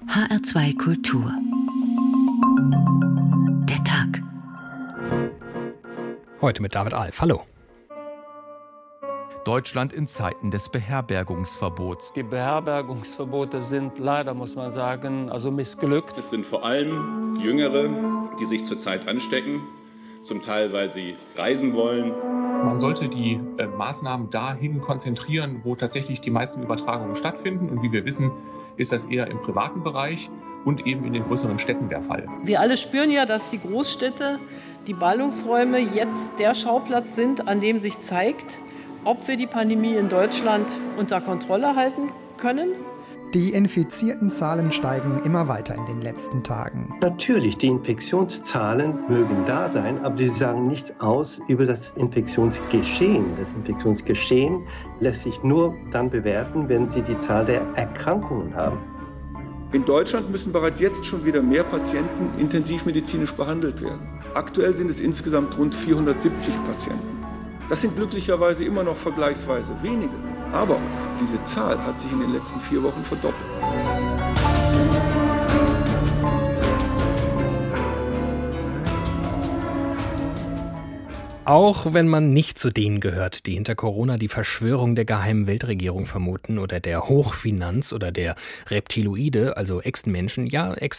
HR2 Kultur. Der Tag. Heute mit David Alf. Hallo. Deutschland in Zeiten des Beherbergungsverbots. Die Beherbergungsverbote sind leider, muss man sagen, missglückt. Es sind vor allem Jüngere, die sich zurzeit anstecken, zum Teil, weil sie reisen wollen. Man sollte die Maßnahmen dahin konzentrieren, wo tatsächlich die meisten Übertragungen stattfinden. Und wie wir wissen, ist das eher im privaten Bereich und eben in den größeren Städten der Fall. Wir alle spüren ja, dass die Großstädte, die Ballungsräume jetzt der Schauplatz sind, an dem sich zeigt, ob wir die Pandemie in Deutschland unter Kontrolle halten können. Die infizierten Zahlen steigen immer weiter in den letzten Tagen. Natürlich, die Infektionszahlen mögen da sein, aber sie sagen nichts aus über das Infektionsgeschehen. Das Infektionsgeschehen lässt sich nur dann bewerten, wenn Sie die Zahl der Erkrankungen haben. In Deutschland müssen bereits jetzt schon wieder mehr Patienten intensivmedizinisch behandelt werden. Aktuell sind es insgesamt rund 470 Patienten. Das sind glücklicherweise immer noch vergleichsweise wenige. Aber diese Zahl hat sich in den letzten 4 Wochen verdoppelt. Auch wenn man nicht zu denen gehört, die hinter Corona die Verschwörung der geheimen Weltregierung vermuten oder der Hochfinanz oder der Reptiloide, also Echsenmenschen,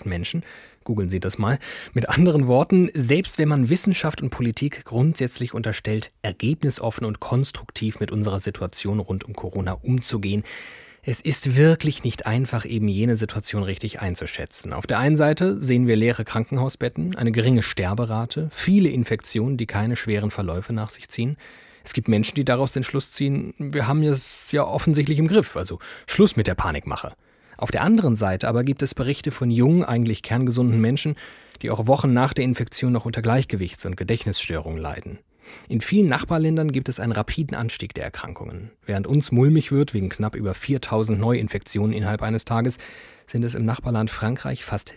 googeln Sie das mal. Mit anderen Worten, selbst wenn man Wissenschaft und Politik grundsätzlich unterstellt, ergebnisoffen und konstruktiv mit unserer Situation rund um Corona umzugehen, es ist wirklich nicht einfach, eben jene Situation richtig einzuschätzen. Auf der einen Seite sehen wir leere Krankenhausbetten, eine geringe Sterberate, viele Infektionen, die keine schweren Verläufe nach sich ziehen. Es gibt Menschen, die daraus den Schluss ziehen, wir haben es ja offensichtlich im Griff, also Schluss mit der Panikmache. Auf der anderen Seite aber gibt es Berichte von jungen, eigentlich kerngesunden Menschen, die auch Wochen nach der Infektion noch unter Gleichgewichts- und Gedächtnisstörungen leiden. In vielen Nachbarländern gibt es einen rapiden Anstieg der Erkrankungen. Während uns mulmig wird wegen knapp über 4000 Neuinfektionen innerhalb eines Tages, sind es im Nachbarland Frankreich fast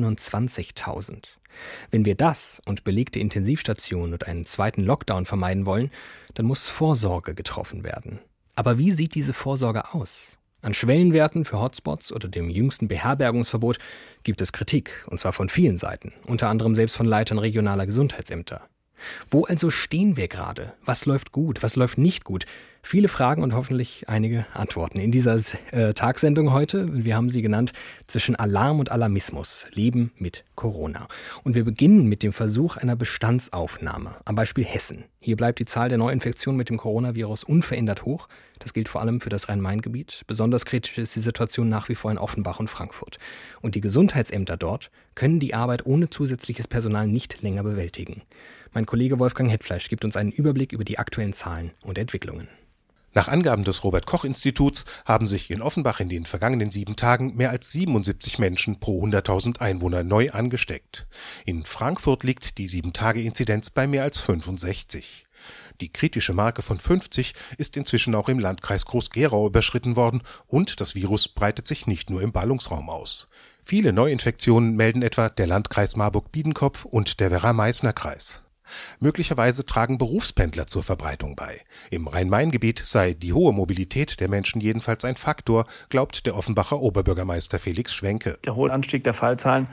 27.000. Wenn wir das und belegte Intensivstationen und einen zweiten Lockdown vermeiden wollen, dann muss Vorsorge getroffen werden. Aber wie sieht diese Vorsorge aus? An Schwellenwerten für Hotspots oder dem jüngsten Beherbergungsverbot gibt es Kritik, und zwar von vielen Seiten, unter anderem selbst von Leitern regionaler Gesundheitsämter. Wo also stehen wir gerade? Was läuft gut? Was läuft nicht gut? Viele Fragen und hoffentlich einige Antworten in dieser Tagsendung heute. Wir haben sie genannt: Zwischen Alarm und Alarmismus. Leben mit Corona. Und wir beginnen mit dem Versuch einer Bestandsaufnahme. Am Beispiel Hessen. Hier bleibt die Zahl der Neuinfektionen mit dem Coronavirus unverändert hoch. Das gilt vor allem für das Rhein-Main-Gebiet. Besonders kritisch ist die Situation nach wie vor in Offenbach und Frankfurt. Und die Gesundheitsämter dort können die Arbeit ohne zusätzliches Personal nicht länger bewältigen. Mein Kollege Wolfgang Hetfleisch gibt uns einen Überblick über die aktuellen Zahlen und Entwicklungen. Nach Angaben des Robert-Koch-Instituts haben sich in Offenbach in den vergangenen 7 Tagen mehr als 77 Menschen pro 100.000 Einwohner neu angesteckt. In Frankfurt liegt die 7-Tage-Inzidenz bei mehr als 65. Die kritische Marke von 50 ist inzwischen auch im Landkreis Groß-Gerau überschritten worden und das Virus breitet sich nicht nur im Ballungsraum aus. Viele Neuinfektionen melden etwa der Landkreis Marburg-Biedenkopf und der Werra-Meißner-Kreis. Möglicherweise tragen Berufspendler zur Verbreitung bei. Im Rhein-Main-Gebiet sei die hohe Mobilität der Menschen jedenfalls ein Faktor, glaubt der Offenbacher Oberbürgermeister Felix Schwenke. Der hohe Anstieg der Fallzahlen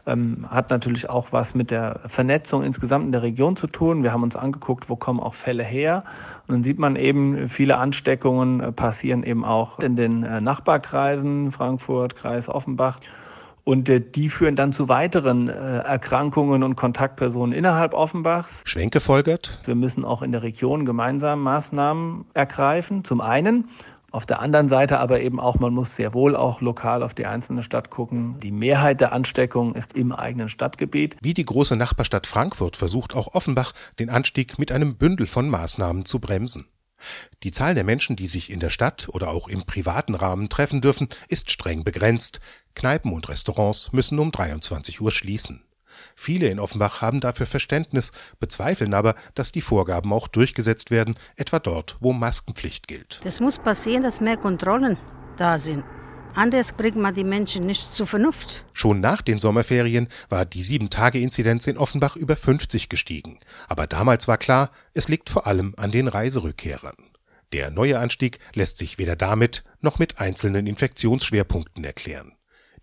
hat natürlich auch was mit der Vernetzung insgesamt in der Region zu tun. Wir haben uns angeguckt, wo kommen auch Fälle her. Und dann sieht man eben, viele Ansteckungen passieren eben auch in den Nachbarkreisen, Frankfurt, Kreis Offenbach. Und die führen dann zu weiteren Erkrankungen und Kontaktpersonen innerhalb Offenbachs. Schwenke folgert: Wir müssen auch in der Region gemeinsam Maßnahmen ergreifen, zum einen. Auf der anderen Seite aber eben auch, man muss sehr wohl auch lokal auf die einzelne Stadt gucken. Die Mehrheit der Ansteckungen ist im eigenen Stadtgebiet. Wie die große Nachbarstadt Frankfurt versucht auch Offenbach, den Anstieg mit einem Bündel von Maßnahmen zu bremsen. Die Zahl der Menschen, die sich in der Stadt oder auch im privaten Rahmen treffen dürfen, ist streng begrenzt. Kneipen und Restaurants müssen um 23 Uhr schließen. Viele in Offenbach haben dafür Verständnis, bezweifeln aber, dass die Vorgaben auch durchgesetzt werden, etwa dort, wo Maskenpflicht gilt. Das muss passieren, dass mehr Kontrollen da sind. Anders bringt man die Menschen nicht zur Vernunft. Schon nach den Sommerferien war die 7-Tage-Inzidenz in Offenbach über 50 gestiegen. Aber damals war klar, es liegt vor allem an den Reiserückkehrern. Der neue Anstieg lässt sich weder damit noch mit einzelnen Infektionsschwerpunkten erklären.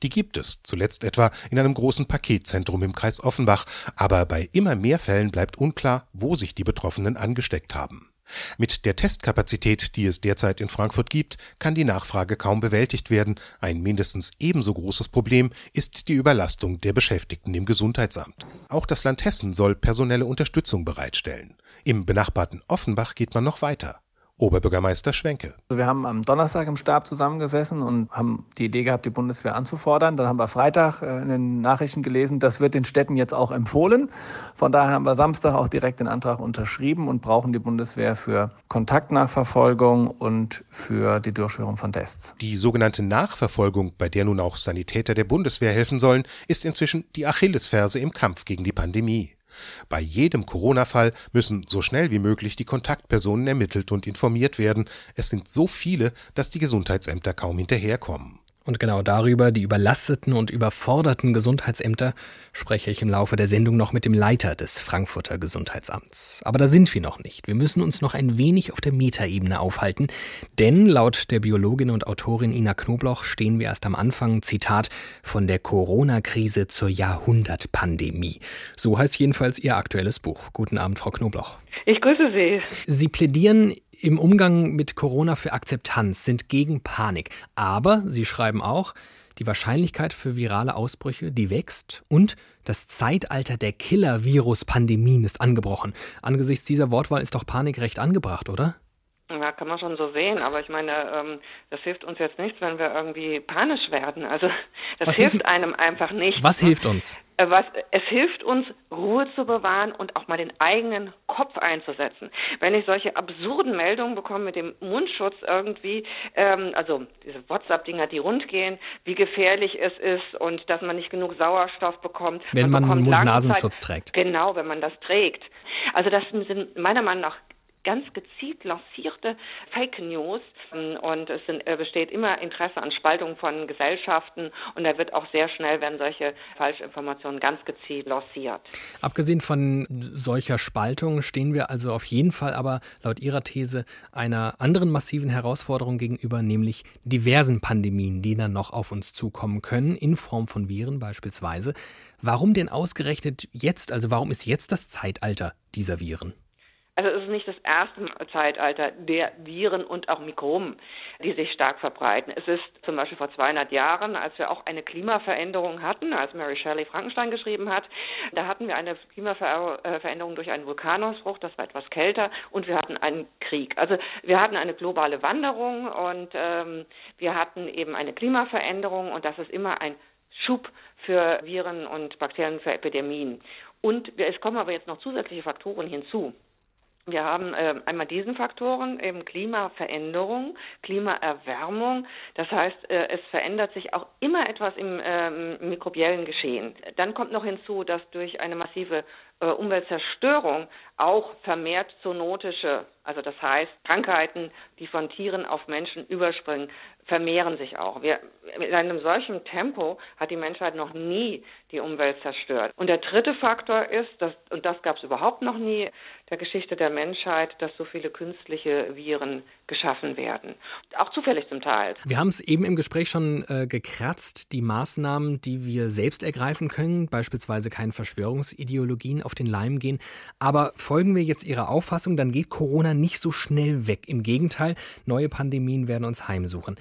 Die gibt es, zuletzt etwa in einem großen Paketzentrum im Kreis Offenbach. Aber bei immer mehr Fällen bleibt unklar, wo sich die Betroffenen angesteckt haben. Mit der Testkapazität, die es derzeit in Frankfurt gibt, kann die Nachfrage kaum bewältigt werden. Ein mindestens ebenso großes Problem ist die Überlastung der Beschäftigten im Gesundheitsamt. Auch das Land Hessen soll personelle Unterstützung bereitstellen. Im benachbarten Offenbach geht man noch weiter. Oberbürgermeister Schwenke. Wir haben am Donnerstag im Stab zusammengesessen und haben die Idee gehabt, die Bundeswehr anzufordern. Dann haben wir Freitag in den Nachrichten gelesen, das wird den Städten jetzt auch empfohlen. Von daher haben wir Samstag auch direkt den Antrag unterschrieben und brauchen die Bundeswehr für Kontaktnachverfolgung und für die Durchführung von Tests. Die sogenannte Nachverfolgung, bei der nun auch Sanitäter der Bundeswehr helfen sollen, ist inzwischen die Achillesferse im Kampf gegen die Pandemie. Bei jedem Corona-Fall müssen so schnell wie möglich die Kontaktpersonen ermittelt und informiert werden. Es sind so viele, dass die Gesundheitsämter kaum hinterherkommen. Und genau darüber, die überlasteten und überforderten Gesundheitsämter, spreche ich im Laufe der Sendung noch mit dem Leiter des Frankfurter Gesundheitsamts. Aber da sind wir noch nicht. Wir müssen uns noch ein wenig auf der Metaebene aufhalten, denn laut der Biologin und Autorin Ina Knobloch stehen wir erst am Anfang, Zitat, von der Corona-Krise zur Jahrhundertpandemie. So heißt jedenfalls ihr aktuelles Buch. Guten Abend, Frau Knobloch. Ich grüße Sie. Sie plädieren im Umgang mit Corona für Akzeptanz, sind gegen Panik. Aber Sie schreiben auch, die Wahrscheinlichkeit für virale Ausbrüche, die wächst und das Zeitalter der Killer-Virus-Pandemien ist angebrochen. Angesichts dieser Wortwahl ist doch Panik recht angebracht, oder? Ja, kann man schon so sehen, aber ich meine, das hilft uns jetzt nichts, wenn wir irgendwie panisch werden. Also das hilft einem einfach nicht. Was hilft uns? Es hilft uns, Ruhe zu bewahren und auch mal den eigenen Kopf einzusetzen. Wenn ich solche absurden Meldungen bekomme mit dem Mundschutz irgendwie, also diese WhatsApp-Dinger, die rundgehen, wie gefährlich es ist und dass man nicht genug Sauerstoff bekommt. Wenn man einen Mund-Nasenschutz trägt. Genau, wenn man das trägt. Also das sind meiner Meinung nach ganz gezielt lancierte Fake News und es besteht immer Interesse an Spaltung von Gesellschaften und da wird auch sehr schnell, werden solche Falschinformationen ganz gezielt lanciert. Abgesehen von solcher Spaltung stehen wir also auf jeden Fall aber laut Ihrer These einer anderen massiven Herausforderung gegenüber, nämlich diversen Pandemien, die dann noch auf uns zukommen können, in Form von Viren beispielsweise. Warum denn ausgerechnet jetzt, also warum ist jetzt das Zeitalter dieser Viren? Also es ist nicht das erste Zeitalter der Viren und auch Mikroben, die sich stark verbreiten. Es ist zum Beispiel vor 200 Jahren, als wir auch eine Klimaveränderung hatten, als Mary Shelley Frankenstein geschrieben hat, da hatten wir eine Klimaveränderung durch einen Vulkanausbruch, das war etwas kälter und wir hatten einen Krieg. Also wir hatten eine globale Wanderung und wir hatten eben eine Klimaveränderung und das ist immer ein Schub für Viren und Bakterien, für Epidemien. Und es kommen aber jetzt noch zusätzliche Faktoren hinzu. Wir haben einmal diesen Faktoren, eben Klimaveränderung, Klimaerwärmung. Das heißt, es verändert sich auch immer etwas im mikrobiellen Geschehen. Dann kommt noch hinzu, dass durch eine massive Umweltzerstörung auch vermehrt zoonotische, also das heißt Krankheiten, die von Tieren auf Menschen überspringen, vermehren sich auch. In einem solchen Tempo hat die Menschheit noch nie die Umwelt zerstört. Und der dritte Faktor ist, und das gab es überhaupt noch nie in der Geschichte der Menschheit, dass so viele künstliche Viren geschaffen werden. Auch zufällig zum Teil. Wir haben es eben im Gespräch schon gekratzt, die Maßnahmen, die wir selbst ergreifen können, beispielsweise keine Verschwörungsideologien auf den Leim gehen. Aber folgen wir jetzt Ihrer Auffassung, dann geht Corona nicht so schnell weg. Im Gegenteil, neue Pandemien werden uns heimsuchen.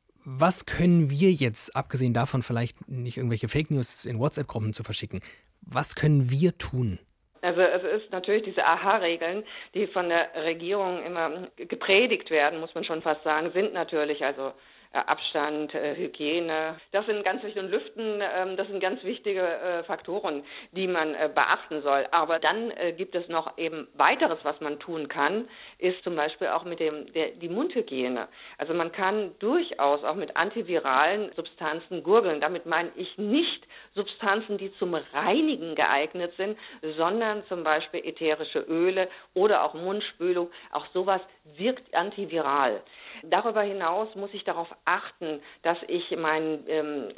Was können wir jetzt, abgesehen davon vielleicht nicht irgendwelche Fake News in WhatsApp-Gruppen zu verschicken, was können wir tun? Also es ist natürlich diese Aha-Regeln, die von der Regierung immer gepredigt werden, muss man schon fast sagen, sind natürlich also Abstand, Hygiene, das sind ganz wichtige, und Lüften, das sind ganz wichtige Faktoren, die man beachten soll. Aber dann gibt es noch eben weiteres, was man tun kann, ist zum Beispiel auch mit die Mundhygiene. Also man kann durchaus auch mit antiviralen Substanzen gurgeln. Damit meine ich nicht Substanzen, die zum Reinigen geeignet sind, sondern zum Beispiel ätherische Öle oder auch Mundspülung. Auch sowas wirkt antiviral. Darüber hinaus muss ich darauf achten, dass ich meinen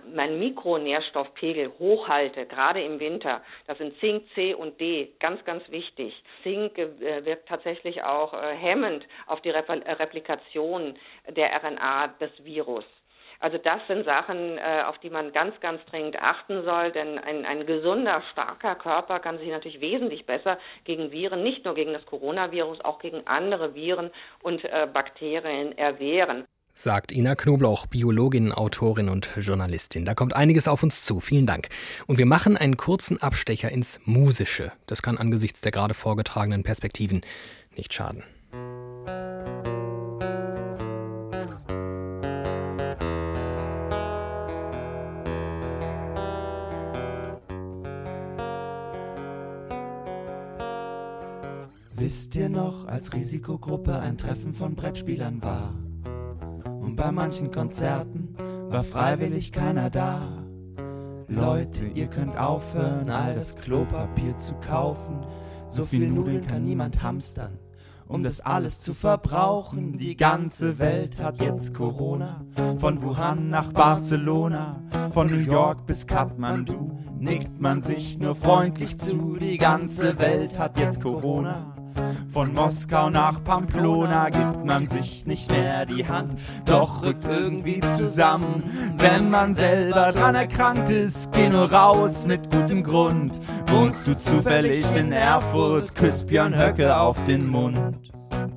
Mikronährstoffpegel hochhalte, gerade im Winter. Das sind Zink, C und D, ganz, ganz wichtig. Zink wirkt tatsächlich auch hemmend auf die Replikation der RNA des Virus. Also das sind Sachen, auf die man ganz, ganz dringend achten soll, denn ein gesunder, starker Körper kann sich natürlich wesentlich besser gegen Viren, nicht nur gegen das Coronavirus, auch gegen andere Viren und Bakterien erwehren. Sagt Ina Knoblauch, Biologin, Autorin und Journalistin. Da kommt einiges auf uns zu. Vielen Dank. Und wir machen einen kurzen Abstecher ins Musische. Das kann angesichts der gerade vorgetragenen Perspektiven nicht schaden. Wisst ihr noch, als Risikogruppe ein Treffen von Brettspielern war? Und bei manchen Konzerten war freiwillig keiner da. Leute, ihr könnt aufhören, all das Klopapier zu kaufen. So viel Nudeln kann niemand hamstern, um das alles zu verbrauchen. Die ganze Welt hat jetzt Corona, von Wuhan nach Barcelona, von New York bis Kathmandu, nickt man sich nur freundlich zu. Die ganze Welt hat jetzt Corona, von Moskau nach Pamplona, gibt man sich nicht mehr die Hand, doch rückt irgendwie zusammen. Wenn man selber dran erkrankt ist, geh nur raus mit gutem Grund. Wohnst du zufällig in Erfurt, küsst Björn Höcke auf den Mund.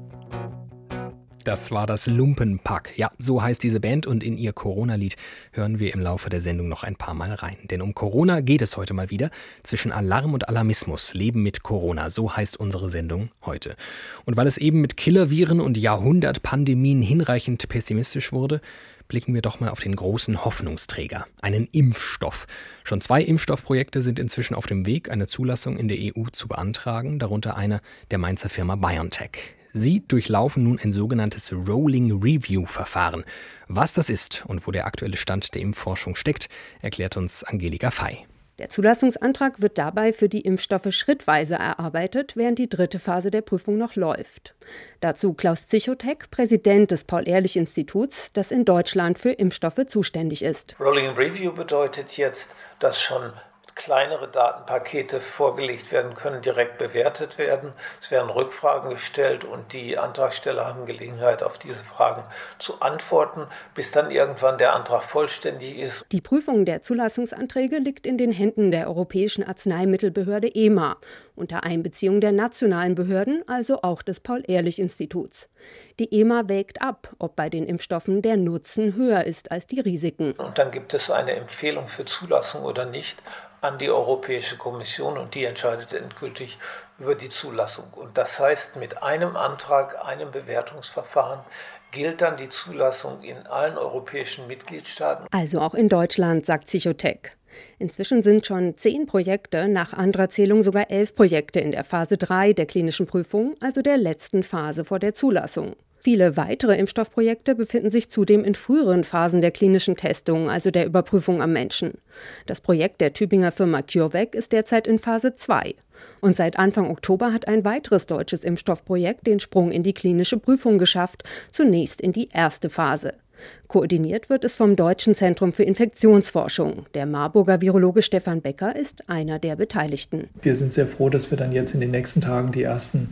Das war das Lumpenpack. Ja, so heißt diese Band und in ihr Corona-Lied hören wir im Laufe der Sendung noch ein paar Mal rein. Denn um Corona geht es heute mal wieder. Zwischen Alarm und Alarmismus, Leben mit Corona, so heißt unsere Sendung heute. Und weil es eben mit Killerviren und Jahrhundertpandemien hinreichend pessimistisch wurde, blicken wir doch mal auf den großen Hoffnungsträger, einen Impfstoff. Schon 2 Impfstoffprojekte sind inzwischen auf dem Weg, eine Zulassung in der EU zu beantragen, darunter eine der Mainzer Firma BioNTech. Sie durchlaufen nun ein sogenanntes Rolling Review-Verfahren. Was das ist und wo der aktuelle Stand der Impfforschung steckt, erklärt uns Angelika Fey. Der Zulassungsantrag wird dabei für die Impfstoffe schrittweise erarbeitet, während die 3. Phase der Prüfung noch läuft. Dazu Klaus Zichotek, Präsident des Paul-Ehrlich-Instituts, das in Deutschland für Impfstoffe zuständig ist. Rolling Review bedeutet jetzt, dass schon kleinere Datenpakete vorgelegt werden können, direkt bewertet werden. Es werden Rückfragen gestellt und die Antragsteller haben Gelegenheit, auf diese Fragen zu antworten, bis dann irgendwann der Antrag vollständig ist. Die Prüfung der Zulassungsanträge liegt in den Händen der Europäischen Arzneimittelbehörde EMA, unter Einbeziehung der nationalen Behörden, also auch des Paul-Ehrlich-Instituts. Die EMA wägt ab, ob bei den Impfstoffen der Nutzen höher ist als die Risiken. Und dann gibt es eine Empfehlung für Zulassung oder nicht an die Europäische Kommission und die entscheidet endgültig über die Zulassung. Und das heißt, mit einem Antrag, einem Bewertungsverfahren gilt dann die Zulassung in allen europäischen Mitgliedstaaten. Also auch in Deutschland, sagt Zichotek. Inzwischen sind schon 10 Projekte, nach anderer Zählung sogar 11 Projekte in der Phase 3 der klinischen Prüfung, also der letzten Phase vor der Zulassung. Viele weitere Impfstoffprojekte befinden sich zudem in früheren Phasen der klinischen Testung, also der Überprüfung am Menschen. Das Projekt der Tübinger Firma CureVac ist derzeit in Phase 2. Und seit Anfang Oktober hat ein weiteres deutsches Impfstoffprojekt den Sprung in die klinische Prüfung geschafft, zunächst in die erste Phase. Koordiniert wird es vom Deutschen Zentrum für Infektionsforschung. Der Marburger Virologe Stefan Becker ist einer der Beteiligten. Wir sind sehr froh, dass wir dann jetzt in den nächsten Tagen die ersten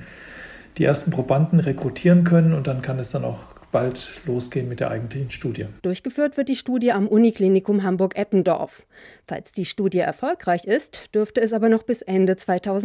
Probanden rekrutieren können und dann kann es dann auch bald losgehen mit der eigentlichen Studie. Durchgeführt wird die Studie am Uniklinikum Hamburg-Eppendorf. Falls die Studie erfolgreich ist, dürfte es aber noch bis Ende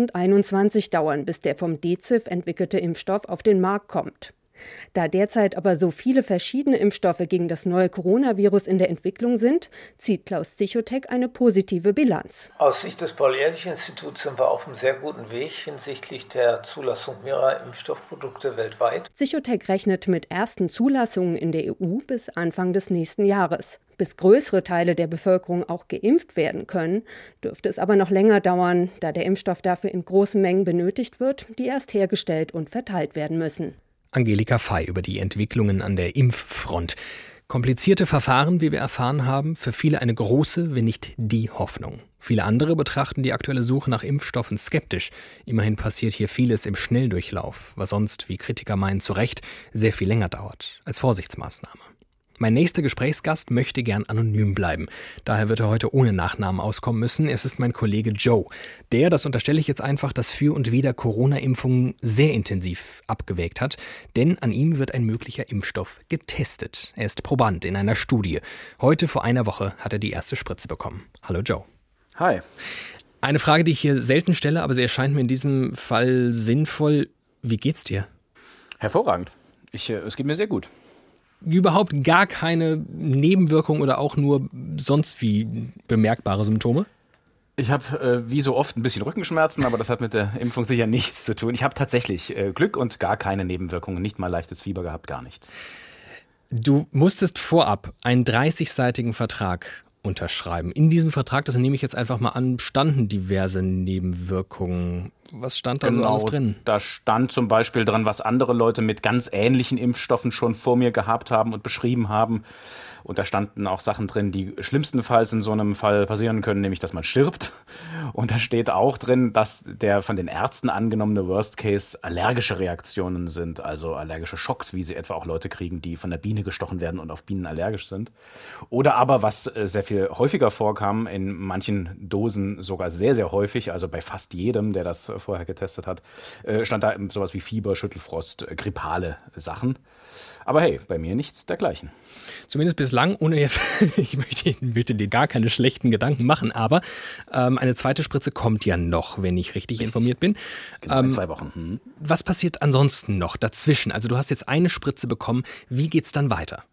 2021 dauern, bis der vom DZIF entwickelte Impfstoff auf den Markt kommt. Da derzeit aber so viele verschiedene Impfstoffe gegen das neue Coronavirus in der Entwicklung sind, zieht Klaus Zichotek eine positive Bilanz. Aus Sicht des Paul-Ehrlich-Instituts sind wir auf einem sehr guten Weg hinsichtlich der Zulassung mehrerer Impfstoffprodukte weltweit. Zichotek rechnet mit ersten Zulassungen in der EU bis Anfang des nächsten Jahres. Bis größere Teile der Bevölkerung auch geimpft werden können, dürfte es aber noch länger dauern, da der Impfstoff dafür in großen Mengen benötigt wird, die erst hergestellt und verteilt werden müssen. Angelika Fey über die Entwicklungen an der Impffront. Komplizierte Verfahren, wie wir erfahren haben, für viele eine große, wenn nicht die Hoffnung. Viele andere betrachten die aktuelle Suche nach Impfstoffen skeptisch. Immerhin passiert hier vieles im Schnelldurchlauf, was sonst, wie Kritiker meinen, zu Recht sehr viel länger dauert als Vorsichtsmaßnahme. Mein nächster Gesprächsgast möchte gern anonym bleiben. Daher wird er heute ohne Nachnamen auskommen müssen. Es ist mein Kollege Joe. Der, das unterstelle ich jetzt einfach, das Für und Wider Corona-Impfungen sehr intensiv abgewägt hat. Denn an ihm wird ein möglicher Impfstoff getestet. Er ist Proband in einer Studie. Heute vor einer Woche hat er die erste Spritze bekommen. Hallo Joe. Hi. Eine Frage, die ich hier selten stelle, aber sie erscheint mir in diesem Fall sinnvoll. Wie geht's dir? Hervorragend. Es geht mir sehr gut. Überhaupt gar keine Nebenwirkungen oder auch nur sonst wie bemerkbare Symptome? Ich habe wie so oft ein bisschen Rückenschmerzen, aber das hat mit der Impfung sicher nichts zu tun. Ich habe tatsächlich Glück und gar keine Nebenwirkungen, nicht mal leichtes Fieber gehabt, gar nichts. Du musstest vorab einen 30-seitigen Vertrag unterschreiben. In diesem Vertrag, das nehme ich jetzt einfach mal an, standen diverse Nebenwirkungen. Was stand da so alles drin? Da stand zum Beispiel dran, was andere Leute mit ganz ähnlichen Impfstoffen schon vor mir gehabt haben und beschrieben haben. Und da standen auch Sachen drin, die schlimmstenfalls in so einem Fall passieren können, nämlich, dass man stirbt. Und da steht auch drin, dass der von den Ärzten angenommene Worst Case allergische Reaktionen sind, also allergische Schocks, wie sie etwa auch Leute kriegen, die von der Biene gestochen werden und auf Bienen allergisch sind. Oder aber, was sehr viel häufiger vorkam, in manchen Dosen sogar sehr, sehr häufig, also bei fast jedem, der das vorher getestet hat, stand da sowas wie Fieber, Schüttelfrost, grippale Sachen. Aber hey, bei mir nichts dergleichen. Zumindest bislang, ohne jetzt, ich möchte dir gar keine schlechten Gedanken machen, aber eine zweite Spritze kommt ja noch, wenn ich richtig informiert bin. Genau, in 2 Wochen. Was passiert ansonsten noch dazwischen? Also du hast jetzt eine Spritze bekommen, wie geht's dann weiter?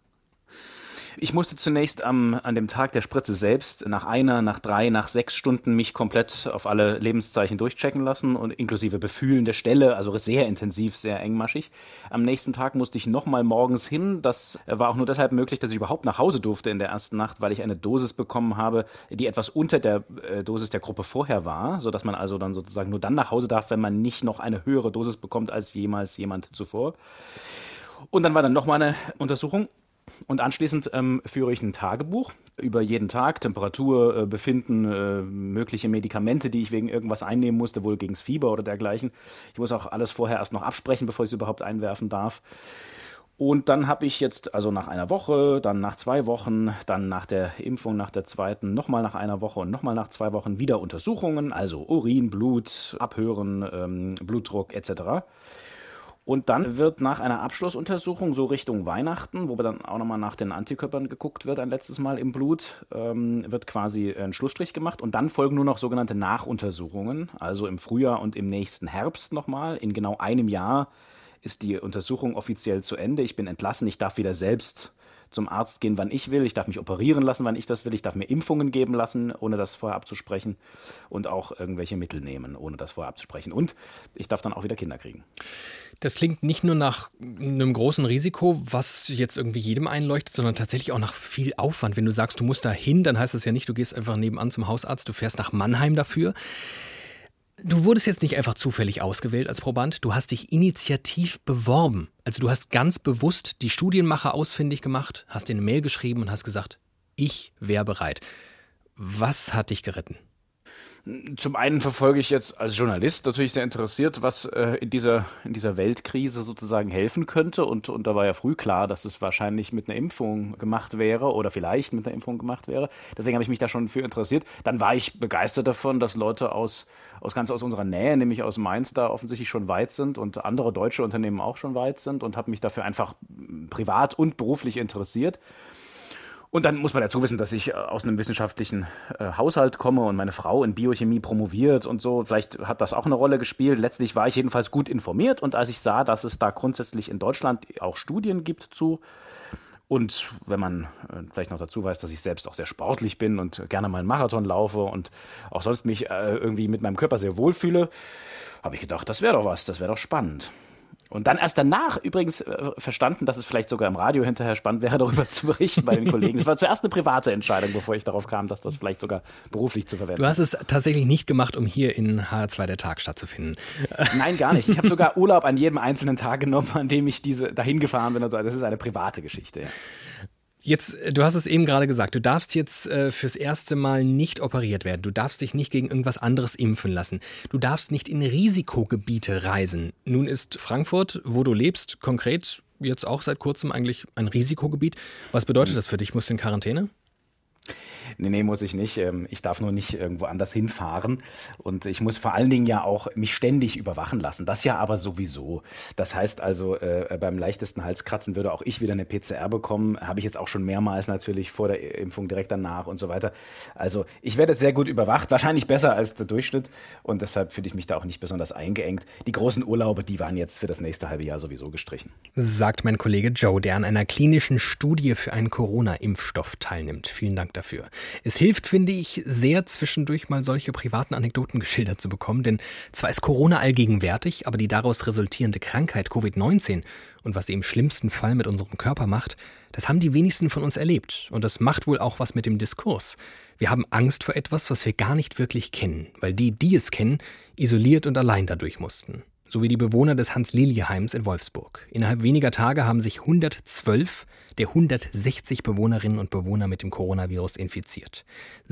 Ich musste zunächst an dem Tag der Spritze selbst nach 1, nach 3, nach 6 Stunden mich komplett auf alle Lebenszeichen durchchecken lassen und inklusive Befühlen der Stelle, also sehr intensiv, sehr engmaschig. Am nächsten Tag musste ich nochmal morgens hin. Das war auch nur deshalb möglich, dass ich überhaupt nach Hause durfte in der ersten Nacht, weil ich eine Dosis bekommen habe, die etwas unter der Dosis der Gruppe vorher war, sodass man also dann sozusagen nur dann nach Hause darf, wenn man nicht noch eine höhere Dosis bekommt als jemals jemand zuvor. Und dann war dann nochmal eine Untersuchung. Und anschließend führe ich ein Tagebuch über jeden Tag, Temperatur, Befinden, mögliche Medikamente, die ich wegen irgendwas einnehmen musste, wohl gegen das Fieber oder dergleichen. Ich muss auch alles vorher erst noch absprechen, bevor ich es überhaupt einwerfen darf. Und dann habe ich jetzt also nach einer Woche, dann nach 2 Wochen, dann nach der Impfung, nach der zweiten, nochmal nach einer Woche und nochmal nach 2 Wochen wieder Untersuchungen, also Urin, Blut, Abhören, Blutdruck etc. Und dann wird nach einer Abschlussuntersuchung, so Richtung Weihnachten, wo dann auch nochmal nach den Antikörpern geguckt wird, ein letztes Mal im Blut, wird quasi ein Schlussstrich gemacht. Und dann folgen nur noch sogenannte Nachuntersuchungen, also im Frühjahr und im nächsten Herbst nochmal. In genau einem Jahr ist die Untersuchung offiziell zu Ende. Ich bin entlassen, ich darf wieder selbst zum Arzt gehen, wann ich will. Ich darf mich operieren lassen, wann ich das will. Ich darf mir Impfungen geben lassen, ohne das vorher abzusprechen. Und auch irgendwelche Mittel nehmen, ohne das vorher abzusprechen. Und ich darf dann auch wieder Kinder kriegen. Das klingt nicht nur nach einem großen Risiko, was jetzt irgendwie jedem einleuchtet, sondern tatsächlich auch nach viel Aufwand. Wenn du sagst, du musst da hin, dann heißt das ja nicht, du gehst einfach nebenan zum Hausarzt, du fährst nach Mannheim dafür. Du wurdest jetzt nicht einfach zufällig ausgewählt als Proband, du hast dich initiativ beworben. Also du hast ganz bewusst die Studienmacher ausfindig gemacht, hast ihnen eine Mail geschrieben und hast gesagt, ich wäre bereit. Was hat dich geritten? Zum einen verfolge ich jetzt als Journalist natürlich sehr interessiert, was in dieser Weltkrise sozusagen helfen könnte. Und da war ja früh klar, dass es wahrscheinlich mit einer Impfung gemacht wäre oder vielleicht mit einer Impfung gemacht wäre. Deswegen habe ich mich da schon für interessiert. Dann war ich begeistert davon, dass Leute ganz aus unserer Nähe, nämlich aus Mainz, da offensichtlich schon weit sind und andere deutsche Unternehmen auch schon weit sind und habe mich dafür einfach privat und beruflich interessiert. Und dann muss man dazu wissen, dass ich aus einem wissenschaftlichen Haushalt komme und meine Frau in Biochemie promoviert und so. Vielleicht hat das auch eine Rolle gespielt. Letztlich war ich jedenfalls gut informiert. Und als ich sah, dass es da grundsätzlich in Deutschland auch Studien gibt zu, und wenn man vielleicht noch dazu weiß, dass ich selbst auch sehr sportlich bin und gerne mal einen Marathon laufe und auch sonst mich irgendwie mit meinem Körper sehr wohlfühle, habe ich gedacht, das wäre doch was, das wäre doch spannend. Und dann erst danach übrigens verstanden, dass es vielleicht sogar im Radio hinterher spannend wäre, darüber zu berichten bei den Kollegen. Es war zuerst eine private Entscheidung, bevor ich darauf kam, dass das vielleicht sogar beruflich zu verwenden ist. Du hast es tatsächlich nicht gemacht, um hier in HR2 der Tag stattzufinden. Nein, gar nicht. Ich habe sogar Urlaub an jedem einzelnen Tag genommen, an dem ich dahin gefahren bin. Und so. Das ist eine private Geschichte. Ja. Jetzt, du hast es eben gerade gesagt, du darfst jetzt fürs erste Mal nicht operiert werden. Du darfst dich nicht gegen irgendwas anderes impfen lassen. Du darfst nicht in Risikogebiete reisen. Nun ist Frankfurt, wo du lebst, konkret jetzt auch seit kurzem eigentlich ein Risikogebiet. Was bedeutet das für dich? Musst du in Quarantäne? Nee, muss ich nicht. Ich darf nur nicht irgendwo anders hinfahren. Und ich muss vor allen Dingen ja auch mich ständig überwachen lassen. Das ja aber sowieso. Das heißt also, beim leichtesten Halskratzen würde auch ich wieder eine PCR bekommen. Habe ich jetzt auch schon mehrmals natürlich vor der Impfung, direkt danach und so weiter. Also ich werde sehr gut überwacht. Wahrscheinlich besser als der Durchschnitt. Und deshalb fühle ich mich da auch nicht besonders eingeengt. Die großen Urlaube, die waren jetzt für das nächste halbe Jahr sowieso gestrichen. Sagt mein Kollege Joe, der an einer klinischen Studie für einen Corona-Impfstoff teilnimmt. Vielen Dank dafür. Es hilft, finde ich, sehr zwischendurch mal solche privaten Anekdoten geschildert zu bekommen, denn zwar ist Corona allgegenwärtig, aber die daraus resultierende Krankheit Covid-19 und was sie im schlimmsten Fall mit unserem Körper macht, das haben die wenigsten von uns erlebt und das macht wohl auch was mit dem Diskurs. Wir haben Angst vor etwas, was wir gar nicht wirklich kennen, weil die es kennen, isoliert und allein dadurch mussten. So wie die Bewohner des Hans-Lilje-Heims in Wolfsburg. Innerhalb weniger Tage haben sich 112 der 160 Bewohnerinnen und Bewohner mit dem Coronavirus infiziert.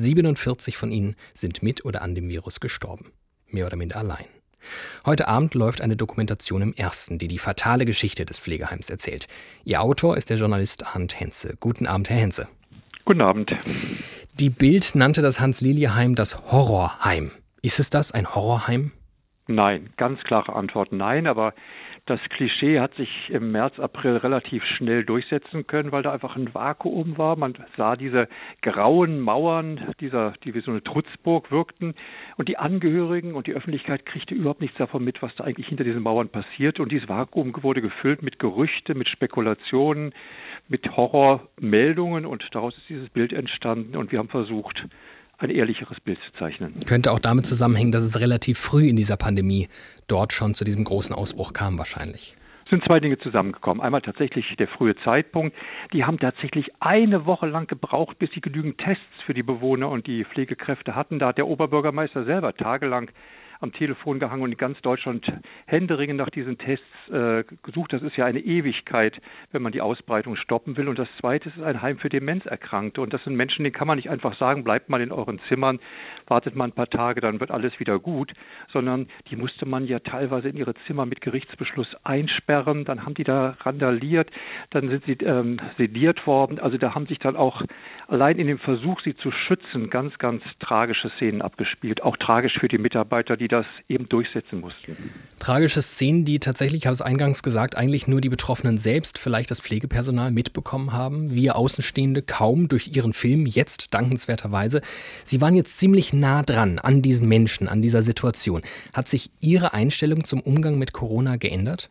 47 von ihnen sind mit oder an dem Virus gestorben. Mehr oder minder allein. Heute Abend läuft eine Dokumentation im Ersten, die fatale Geschichte des Pflegeheims erzählt. Ihr Autor ist der Journalist Arndt Henze. Guten Abend, Herr Henze. Guten Abend. Die Bild nannte das Hans-Lilje-Heim das Horrorheim. Ist es das, ein Horrorheim? Nein, ganz klare Antwort nein, aber das Klischee hat sich im März, April relativ schnell durchsetzen können, weil da einfach ein Vakuum war. Man sah diese grauen Mauern, die wie so eine Trutzburg wirkten. Und die Angehörigen und die Öffentlichkeit kriegte überhaupt nichts davon mit, was da eigentlich hinter diesen Mauern passiert. Und dieses Vakuum wurde gefüllt mit Gerüchten, mit Spekulationen, mit Horrormeldungen. Und daraus ist dieses Bild entstanden. Und wir haben versucht, ein ehrlicheres Bild zu zeichnen. Könnte auch damit zusammenhängen, dass es relativ früh in dieser Pandemie dort schon zu diesem großen Ausbruch kam wahrscheinlich. Es sind zwei Dinge zusammengekommen. Einmal tatsächlich der frühe Zeitpunkt. Die haben tatsächlich eine Woche lang gebraucht, bis sie genügend Tests für die Bewohner und die Pflegekräfte hatten. Da hat der Oberbürgermeister selber tagelang am Telefon gehangen und in ganz Deutschland händeringend nach diesen Tests gesucht. Das ist ja eine Ewigkeit, wenn man die Ausbreitung stoppen will. Und das Zweite ist ein Heim für Demenzerkrankte. Und das sind Menschen, denen kann man nicht einfach sagen, bleibt mal in euren Zimmern, wartet mal ein paar Tage, dann wird alles wieder gut. Sondern die musste man ja teilweise in ihre Zimmer mit Gerichtsbeschluss einsperren. Dann haben die da randaliert, dann sind sie sediert worden. Also da haben sich dann auch allein in dem Versuch, sie zu schützen, ganz, ganz tragische Szenen abgespielt. Auch tragisch für die Mitarbeiter, die das eben durchsetzen mussten. Tragische Szenen, die tatsächlich, ich habe es eingangs gesagt, eigentlich nur die Betroffenen selbst, vielleicht das Pflegepersonal mitbekommen haben. Wir Außenstehende kaum durch ihren Film, jetzt dankenswerterweise. Sie waren jetzt ziemlich nah dran an diesen Menschen, an dieser Situation. Hat sich Ihre Einstellung zum Umgang mit Corona geändert?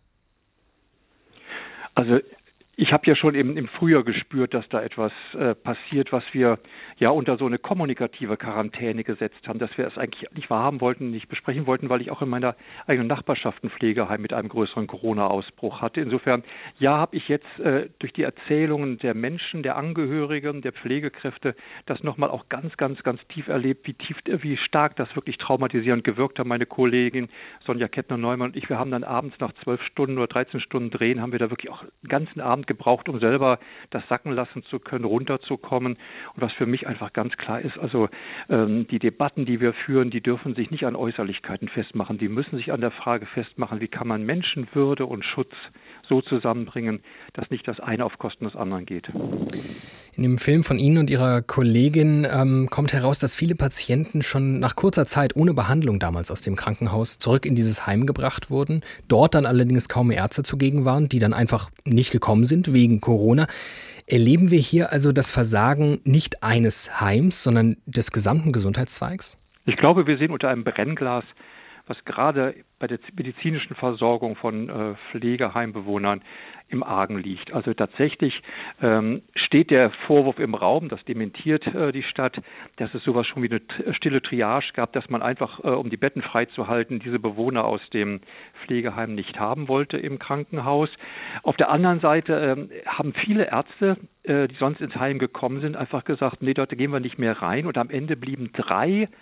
Also ich habe ja schon eben im Frühjahr gespürt, dass da etwas passiert, was wir ja unter so eine kommunikative Quarantäne gesetzt haben, dass wir es eigentlich nicht wahrhaben wollten, nicht besprechen wollten, weil ich auch in meiner eigenen Nachbarschaft ein Pflegeheim mit einem größeren Corona-Ausbruch hatte. Insofern, ja, habe ich jetzt durch die Erzählungen der Menschen, der Angehörigen, der Pflegekräfte das nochmal auch ganz, ganz, ganz tief erlebt, wie stark das wirklich traumatisierend gewirkt hat. Meine Kollegin Sonja Kettner-Neumann und ich, wir haben dann abends nach 12 Stunden oder 13 Stunden Drehen, haben wir da wirklich auch den ganzen Abend gebraucht, um selber das sacken lassen zu können, runterzukommen. Und was für mich einfach ganz klar ist, also die Debatten, die wir führen, die dürfen sich nicht an Äußerlichkeiten festmachen. Die müssen sich an der Frage festmachen, wie kann man Menschenwürde und Schutz so zusammenbringen, dass nicht das eine auf Kosten des anderen geht. In dem Film von Ihnen und Ihrer Kollegin kommt heraus, dass viele Patienten schon nach kurzer Zeit ohne Behandlung damals aus dem Krankenhaus zurück in dieses Heim gebracht wurden, dort dann allerdings kaum mehr Ärzte zugegen waren, die dann einfach nicht gekommen sind wegen Corona. Erleben wir hier also das Versagen nicht eines Heims, sondern des gesamten Gesundheitszweigs? Ich glaube, wir sehen unter einem Brennglas, was gerade bei der medizinischen Versorgung von Pflegeheimbewohnern im Argen liegt. Also tatsächlich steht der Vorwurf im Raum, das dementiert die Stadt, dass es sowas schon wie eine stille Triage gab, dass man einfach, um die Betten freizuhalten, diese Bewohner aus dem Pflegeheim nicht haben wollte im Krankenhaus. Auf der anderen Seite haben viele Ärzte, die sonst ins Heim gekommen sind, einfach gesagt, nee, dort gehen wir nicht mehr rein. Und am Ende blieben 3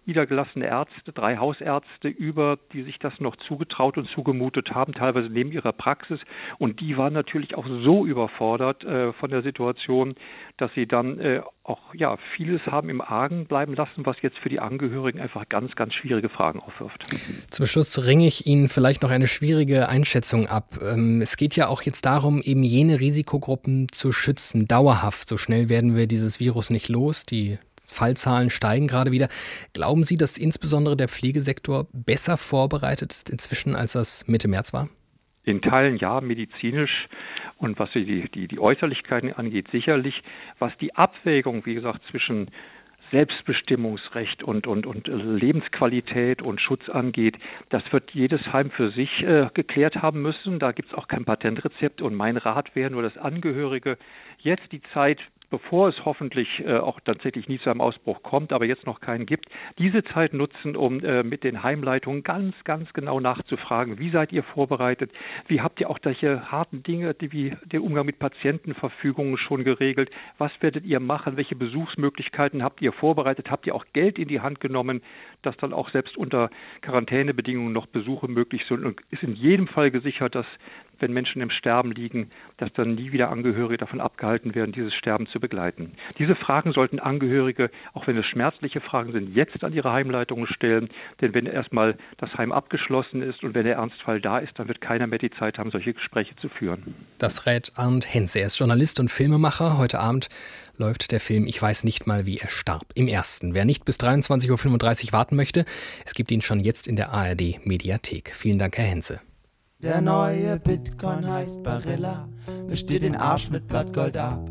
niedergelassene Ärzte, 3 Hausärzte über, die sich das noch zugetraut und zugemutet haben, teilweise neben ihrer Praxis. Und die waren natürlich auch so überfordert von der Situation, dass sie dann auch vieles haben im Argen bleiben lassen, was jetzt für die Angehörigen einfach ganz, ganz schwierige Fragen aufwirft. Zum Schluss ringe ich Ihnen vielleicht noch eine schwierige Einschätzung ab. Es geht ja auch jetzt darum, eben jene Risikogruppen zu schützen, dauerhaft. So schnell werden wir dieses Virus nicht los. Die Fallzahlen steigen gerade wieder. Glauben Sie, dass insbesondere der Pflegesektor besser vorbereitet ist inzwischen, als das Mitte März war? In Teilen ja, medizinisch und was die Äußerlichkeiten angeht, sicherlich. Was die Abwägung, wie gesagt, zwischen Selbstbestimmungsrecht und Lebensqualität und Schutz angeht, das wird jedes Heim für sich geklärt haben müssen. Da gibt es auch kein Patentrezept und mein Rat wäre nur, dass Angehörige jetzt die Zeit, bevor es hoffentlich auch tatsächlich nie zu einem Ausbruch kommt, aber jetzt noch keinen gibt, diese Zeit nutzen, um mit den Heimleitungen ganz, ganz genau nachzufragen, wie seid ihr vorbereitet, wie habt ihr auch solche harten Dinge, wie den Umgang mit Patientenverfügungen schon geregelt, was werdet ihr machen, welche Besuchsmöglichkeiten habt ihr vorbereitet, habt ihr auch Geld in die Hand genommen, dass dann auch selbst unter Quarantänebedingungen noch Besuche möglich sind und ist in jedem Fall gesichert, dass wenn Menschen im Sterben liegen, dass dann nie wieder Angehörige davon abgehalten werden, dieses Sterben zu begleiten. Diese Fragen sollten Angehörige, auch wenn es schmerzliche Fragen sind, jetzt an ihre Heimleitungen stellen. Denn wenn erstmal das Heim abgeschlossen ist und wenn der Ernstfall da ist, dann wird keiner mehr die Zeit haben, solche Gespräche zu führen. Das rät Arndt Henze. Er ist Journalist und Filmemacher. Heute Abend läuft der Film Ich weiß nicht mal, wie er starb. Im ersten. Wer nicht bis 23.35 Uhr warten möchte, es gibt ihn schon jetzt in der ARD-Mediathek. Vielen Dank, Herr Henze. Der neue Bitcoin heißt Barilla, besteht den Arsch mit Blattgold ab.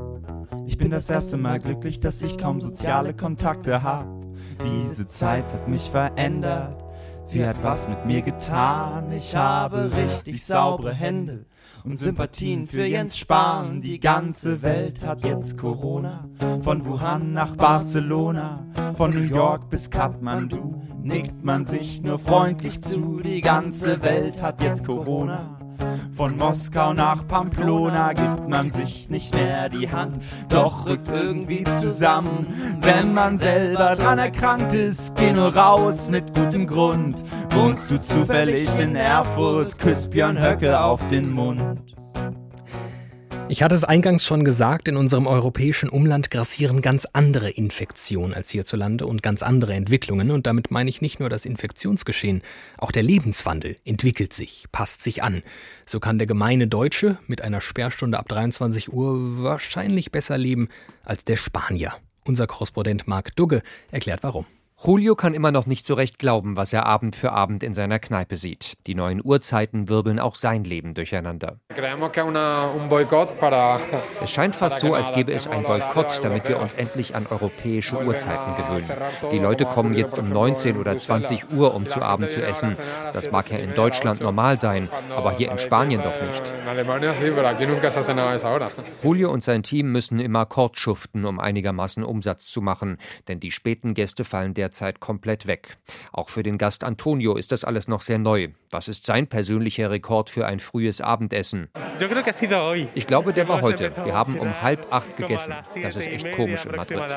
Ich bin das erste Mal glücklich, dass ich kaum soziale Kontakte hab. Diese Zeit hat mich verändert, sie hat was mit mir getan. Ich habe richtig saubere Hände und Sympathien für Jens Spahn. Die ganze Welt hat jetzt Corona, von Wuhan nach Barcelona, von New York bis Kathmandu. Nickt man sich nur freundlich zu, die ganze Welt hat jetzt Corona. Von Moskau nach Pamplona gibt man sich nicht mehr die Hand, doch rückt irgendwie zusammen. Wenn man selber dran erkrankt ist, geh nur raus mit gutem Grund. Wohnst du zufällig in Erfurt, küsst Björn Höcke auf den Mund. Ich hatte es eingangs schon gesagt, in unserem europäischen Umland grassieren ganz andere Infektionen als hierzulande und ganz andere Entwicklungen. Und damit meine ich nicht nur das Infektionsgeschehen, auch der Lebenswandel entwickelt sich, passt sich an. So kann der gemeine Deutsche mit einer Sperrstunde ab 23 Uhr wahrscheinlich besser leben als der Spanier. Unser Korrespondent Marc Dugge erklärt warum. Julio kann immer noch nicht so recht glauben, was er Abend für Abend in seiner Kneipe sieht. Die neuen Uhrzeiten wirbeln auch sein Leben durcheinander. Es scheint fast so, als gäbe es einen Boykott, damit wir uns endlich an europäische Uhrzeiten gewöhnen. Die Leute kommen jetzt um 19 oder 20 Uhr, um zu Abend zu essen. Das mag ja in Deutschland normal sein, aber hier in Spanien doch nicht. Julio und sein Team müssen im Akkord schuften, um einigermaßen Umsatz zu machen, denn die späten Gäste fallen derzeit komplett weg. Auch für den Gast Antonio ist das alles noch sehr neu. Was ist sein persönlicher Rekord für ein frühes Abendessen? Ich glaube, der war heute. Wir haben um 7:30 gegessen. Das ist echt komisch in Madrid.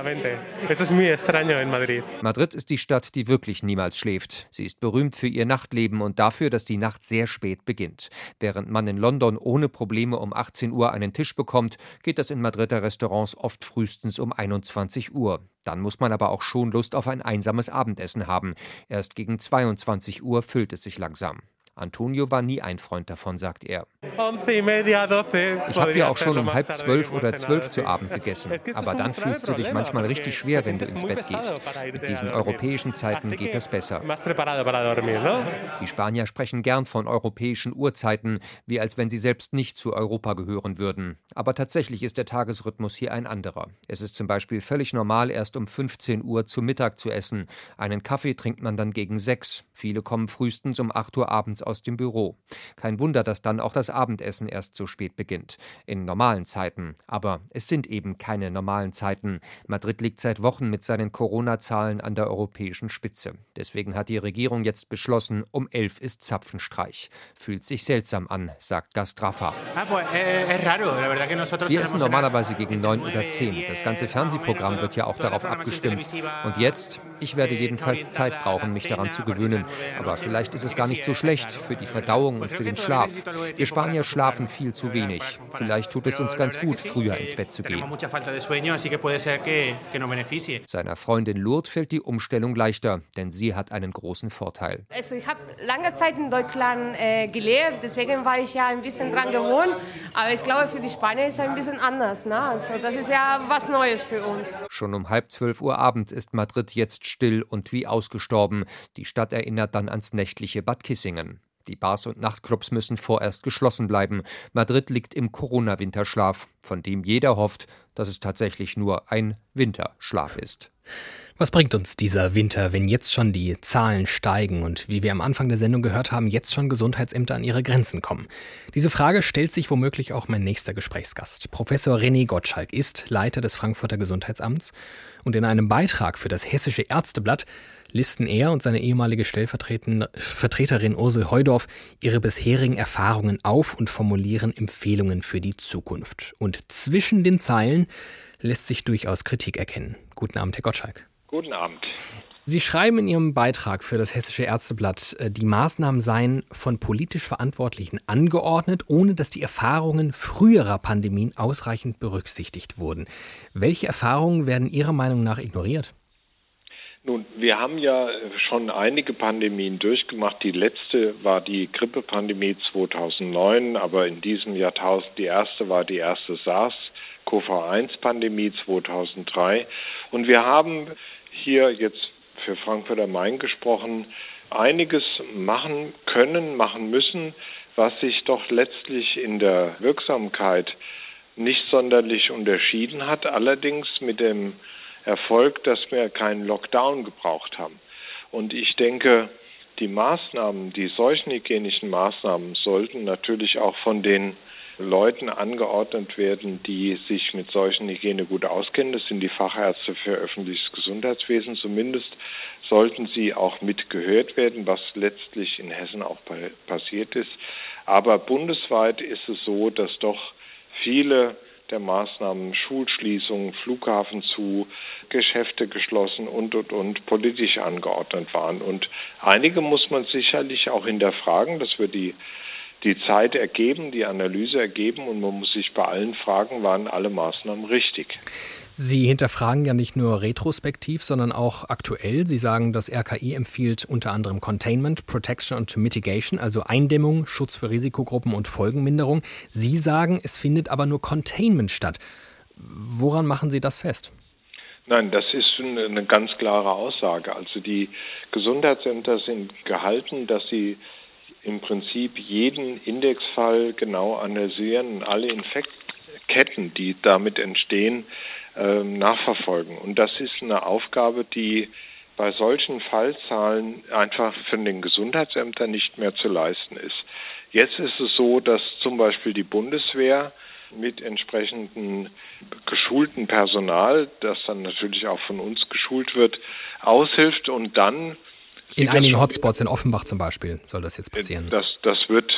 Madrid ist die Stadt, die wirklich niemals schläft. Sie ist berühmt für ihr Nachtleben und dafür, dass die Nacht sehr spät beginnt. Während man in London ohne Probleme um 18 Uhr einen Tisch bekommt, geht das in Madrider Restaurants oft frühestens um 21 Uhr. Dann muss man aber auch schon Lust auf ein einsames Abendessen haben. Erst gegen 22 Uhr füllt es sich langsam. Antonio war nie ein Freund davon, sagt er. Ich habe ja auch schon um 11:30 oder 12 zu Abend gegessen. Aber dann fühlst du dich manchmal richtig schwer, wenn du ins Bett gehst. Mit diesen europäischen Zeiten geht das besser. Die Spanier sprechen gern von europäischen Uhrzeiten, wie als wenn sie selbst nicht zu Europa gehören würden. Aber tatsächlich ist der Tagesrhythmus hier ein anderer. Es ist zum Beispiel völlig normal, erst um 15 Uhr zu Mittag zu essen. Einen Kaffee trinkt man dann gegen 6. Viele kommen frühestens um 8 Uhr abends aus dem Büro. Kein Wunder, dass dann auch das Abendessen erst so spät beginnt. In normalen Zeiten. Aber es sind eben keine normalen Zeiten. Madrid liegt seit Wochen mit seinen Corona-Zahlen an der europäischen Spitze. Deswegen hat die Regierung jetzt beschlossen, um 11 ist Zapfenstreich. Fühlt sich seltsam an, sagt Gast Rafa. Wir essen normalerweise gegen 9 oder 10. Das ganze Fernsehprogramm wird ja auch darauf abgestimmt. Und jetzt Ich werde jedenfalls Zeit brauchen, mich daran zu gewöhnen. Aber vielleicht ist es gar nicht so schlecht für die Verdauung und für den Schlaf. Wir Spanier schlafen viel zu wenig. Vielleicht tut es uns ganz gut, früher ins Bett zu gehen. Seiner Freundin Lourdes fällt die Umstellung leichter, denn sie hat einen großen Vorteil. Also ich habe lange Zeit in Deutschland gelebt, deswegen war ich ja ein bisschen dran gewohnt. Aber ich glaube, für die Spanier ist es ein bisschen anders. Ne? Also das ist ja was Neues für uns. Schon um 11:30 abends ist Madrid jetzt still und wie ausgestorben. Die Stadt erinnert dann ans nächtliche Bad Kissingen. Die Bars und Nachtclubs müssen vorerst geschlossen bleiben. Madrid liegt im Corona-Winterschlaf, von dem jeder hofft, dass es tatsächlich nur ein Winterschlaf ist. Was bringt uns dieser Winter, wenn jetzt schon die Zahlen steigen und, wie wir am Anfang der Sendung gehört haben, jetzt schon Gesundheitsämter an ihre Grenzen kommen? Diese Frage stellt sich womöglich auch mein nächster Gesprächsgast. Professor René Gottschalk ist Leiter des Frankfurter Gesundheitsamts und in einem Beitrag für das Hessische Ärzteblatt listen er und seine ehemalige Stellvertreterin Ursel Heudorf ihre bisherigen Erfahrungen auf und formulieren Empfehlungen für die Zukunft. Und zwischen den Zeilen lässt sich durchaus Kritik erkennen. Guten Abend, Herr Gottschalk. Guten Abend. Sie schreiben in Ihrem Beitrag für das Hessische Ärzteblatt, die Maßnahmen seien von politisch Verantwortlichen angeordnet, ohne dass die Erfahrungen früherer Pandemien ausreichend berücksichtigt wurden. Welche Erfahrungen werden Ihrer Meinung nach ignoriert? Nun, wir haben ja schon einige Pandemien durchgemacht. Die letzte war die Grippepandemie 2009, aber in diesem Jahrtausend die erste SARS-CoV-1-Pandemie 2003. Und wir haben hier jetzt für Frankfurt am Main gesprochen, einiges machen können, machen müssen, was sich doch letztlich in der Wirksamkeit nicht sonderlich unterschieden hat, allerdings mit dem Erfolg, dass wir keinen Lockdown gebraucht haben. Und ich denke, die Maßnahmen, die seuchenhygienischen Maßnahmen sollten natürlich auch von den Leuten angeordnet werden, die sich mit Seuchenhygiene gut auskennen. Das sind die Fachärzte für öffentliches Gesundheitswesen. Zumindest sollten sie auch mitgehört werden, was letztlich in Hessen auch passiert ist. Aber bundesweit ist es so, dass doch viele der Maßnahmen, Schulschließungen, Flughafen zu, Geschäfte geschlossen und politisch angeordnet waren. Und einige muss man sicherlich auch hinterfragen. Das wird die Zeit ergeben, die Analyse ergeben und man muss sich bei allen fragen, waren alle Maßnahmen richtig? Sie hinterfragen ja nicht nur retrospektiv, sondern auch aktuell. Sie sagen, das RKI empfiehlt unter anderem Containment, Protection und Mitigation, also Eindämmung, Schutz für Risikogruppen und Folgenminderung. Sie sagen, es findet aber nur Containment statt. Woran machen Sie das fest? Nein, das ist eine ganz klare Aussage. Also die Gesundheitsämter sind gehalten, dass sie im Prinzip jeden Indexfall genau analysieren und alle Infektketten, die damit entstehen, nachverfolgen. Und das ist eine Aufgabe, die bei solchen Fallzahlen einfach von den Gesundheitsämtern nicht mehr zu leisten ist. Jetzt ist es so, dass zum Beispiel die Bundeswehr mit entsprechendem geschulten Personal, das dann natürlich auch von uns geschult wird, aushilft und dann in einigen Hotspots in Offenbach zum Beispiel soll das jetzt passieren. Das wird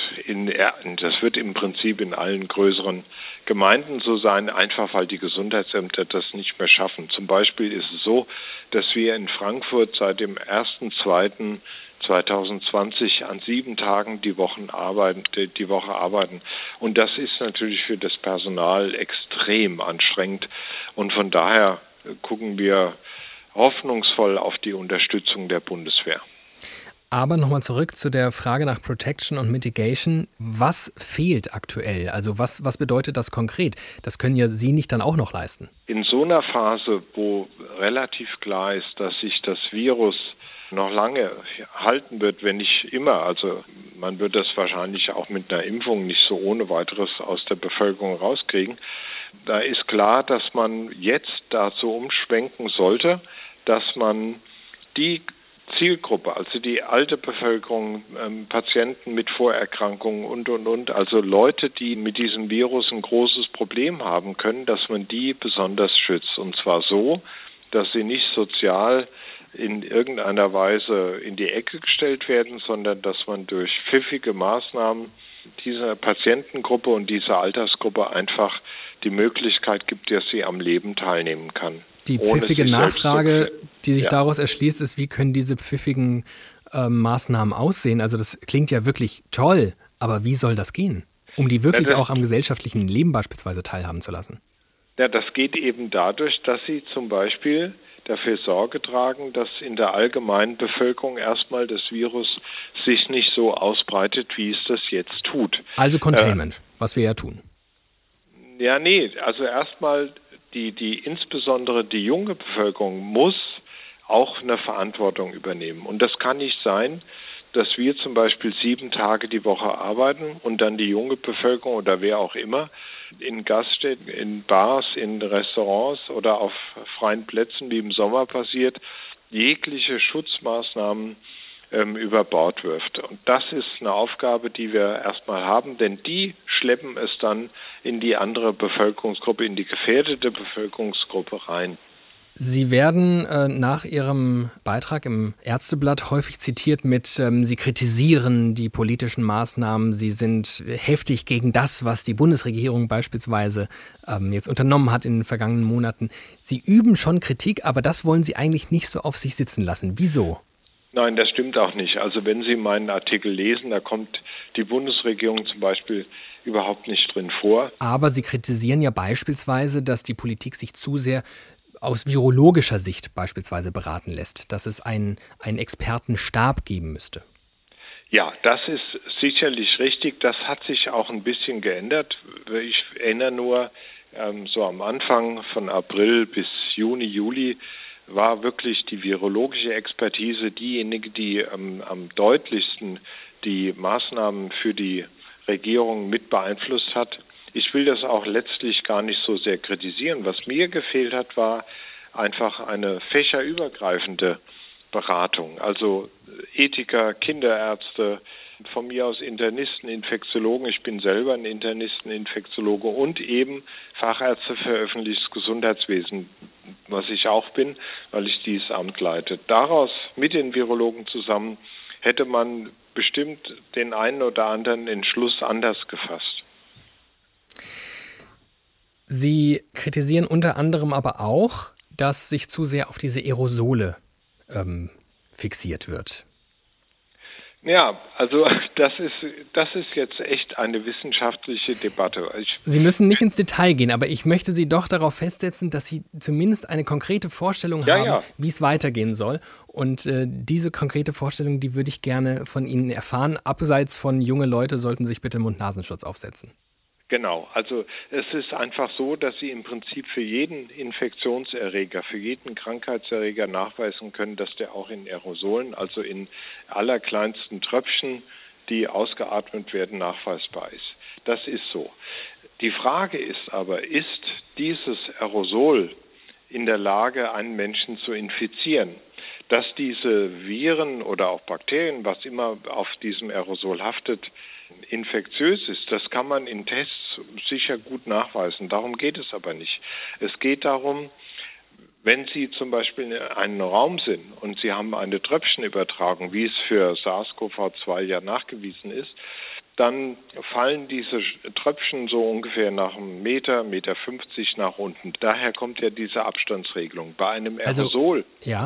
im Prinzip in allen größeren Gemeinden so sein, einfach weil die Gesundheitsämter das nicht mehr schaffen. Zum Beispiel ist es so, dass wir in Frankfurt seit dem 1.2.2020 an 7 Tagen die Woche arbeiten. Und das ist natürlich für das Personal extrem anstrengend. Und von daher gucken wir hoffnungsvoll auf die Unterstützung der Bundeswehr. Aber nochmal zurück zu der Frage nach Protection und Mitigation. Was fehlt aktuell? Also was bedeutet das konkret? Das können ja Sie nicht dann auch noch leisten. In so einer Phase, wo relativ klar ist, dass sich das Virus noch lange halten wird, wenn nicht immer, also man wird das wahrscheinlich auch mit einer Impfung nicht so ohne weiteres aus der Bevölkerung rauskriegen, da ist klar, dass man jetzt dazu umschwenken sollte, dass man die Zielgruppe, also die alte Bevölkerung, Patienten mit Vorerkrankungen und, also Leute, die mit diesem Virus ein großes Problem haben können, dass man die besonders schützt. Und zwar so, dass sie nicht sozial in irgendeiner Weise in die Ecke gestellt werden, sondern dass man durch pfiffige Maßnahmen dieser Patientengruppe und dieser Altersgruppe einfach die Möglichkeit gibt, dass sie am Leben teilnehmen kann. Die pfiffige Nachfrage, die sich daraus erschließt, ist, wie können diese pfiffigen Maßnahmen aussehen? Also das klingt ja wirklich toll, aber wie soll das gehen? Um die wirklich auch am gesellschaftlichen Leben beispielsweise teilhaben zu lassen. Ja, das geht eben dadurch, dass sie zum Beispiel dafür Sorge tragen, dass in der allgemeinen Bevölkerung erstmal das Virus sich nicht so ausbreitet, wie es das jetzt tut. Also Containment, was wir ja tun. Ja, nee, also erstmal insbesondere die junge Bevölkerung muss auch eine Verantwortung übernehmen. Und das kann nicht sein, dass wir zum Beispiel 7 Tage die Woche arbeiten und dann die junge Bevölkerung oder wer auch immer in Gaststätten, in Bars, in Restaurants oder auf freien Plätzen, wie im Sommer passiert, jegliche Schutzmaßnahmen über Bord wirft. Und das ist eine Aufgabe, die wir erstmal haben, denn die schleppen es dann in die andere Bevölkerungsgruppe, in die gefährdete Bevölkerungsgruppe rein. Sie werden nach Ihrem Beitrag im Ärzteblatt häufig zitiert mit, Sie kritisieren die politischen Maßnahmen, Sie sind heftig gegen das, was die Bundesregierung beispielsweise jetzt unternommen hat in den vergangenen Monaten. Sie üben schon Kritik, aber das wollen Sie eigentlich nicht so auf sich sitzen lassen. Wieso? Nein, das stimmt auch nicht. Also wenn Sie meinen Artikel lesen, da kommt die Bundesregierung zum Beispiel überhaupt nicht drin vor. Aber Sie kritisieren ja beispielsweise, dass die Politik sich zu sehr aus virologischer Sicht beispielsweise beraten lässt, dass es einen Expertenstab geben müsste. Ja, das ist sicherlich richtig. Das hat sich auch ein bisschen geändert. Ich erinnere nur, so am Anfang von April bis Juni, Juli war wirklich die virologische Expertise diejenige, die am deutlichsten die Maßnahmen für die Regierung mit beeinflusst hat. Ich will das auch letztlich gar nicht so sehr kritisieren. Was mir gefehlt hat, war einfach eine fächerübergreifende Beratung. Also Ethiker, Kinderärzte, von mir aus Internisten, Infektiologen. Ich bin selber ein Internisten, Infektiologe und eben Fachärzte für öffentliches Gesundheitswesen, was ich auch bin, weil ich dieses Amt leite. Daraus mit den Virologen zusammen hätte man bestimmt den einen oder anderen Entschluss anders gefasst. Sie kritisieren unter anderem aber auch, dass sich zu sehr auf diese Aerosole fixiert wird. Ja, also das ist jetzt echt eine wissenschaftliche Debatte. Sie müssen nicht ins Detail gehen, aber ich möchte Sie doch darauf festsetzen, dass Sie zumindest eine konkrete Vorstellung haben, wie es weitergehen soll. Und diese konkrete Vorstellung, die würde ich gerne von Ihnen erfahren. Abseits von junge Leute sollten sich bitte Mund-Nasenschutz aufsetzen. Genau, also es ist einfach so, dass Sie im Prinzip für jeden Infektionserreger, für jeden Krankheitserreger nachweisen können, dass der auch in Aerosolen, also in allerkleinsten Tröpfchen, die ausgeatmet werden, nachweisbar ist. Das ist so. Die Frage ist aber, ist dieses Aerosol in der Lage, einen Menschen zu infizieren? Dass diese Viren oder auch Bakterien, was immer auf diesem Aerosol haftet, infektiös ist, das kann man in Tests sicher gut nachweisen. Darum geht es aber nicht. Es geht darum, wenn Sie zum Beispiel in einem Raum sind und Sie haben eine Tröpfchenübertragung, wie es für SARS-CoV-2 ja nachgewiesen ist, dann fallen diese Tröpfchen so ungefähr nach einem Meter, 1,50 Meter nach unten. Daher kommt ja diese Abstandsregelung. Bei einem Aerosol,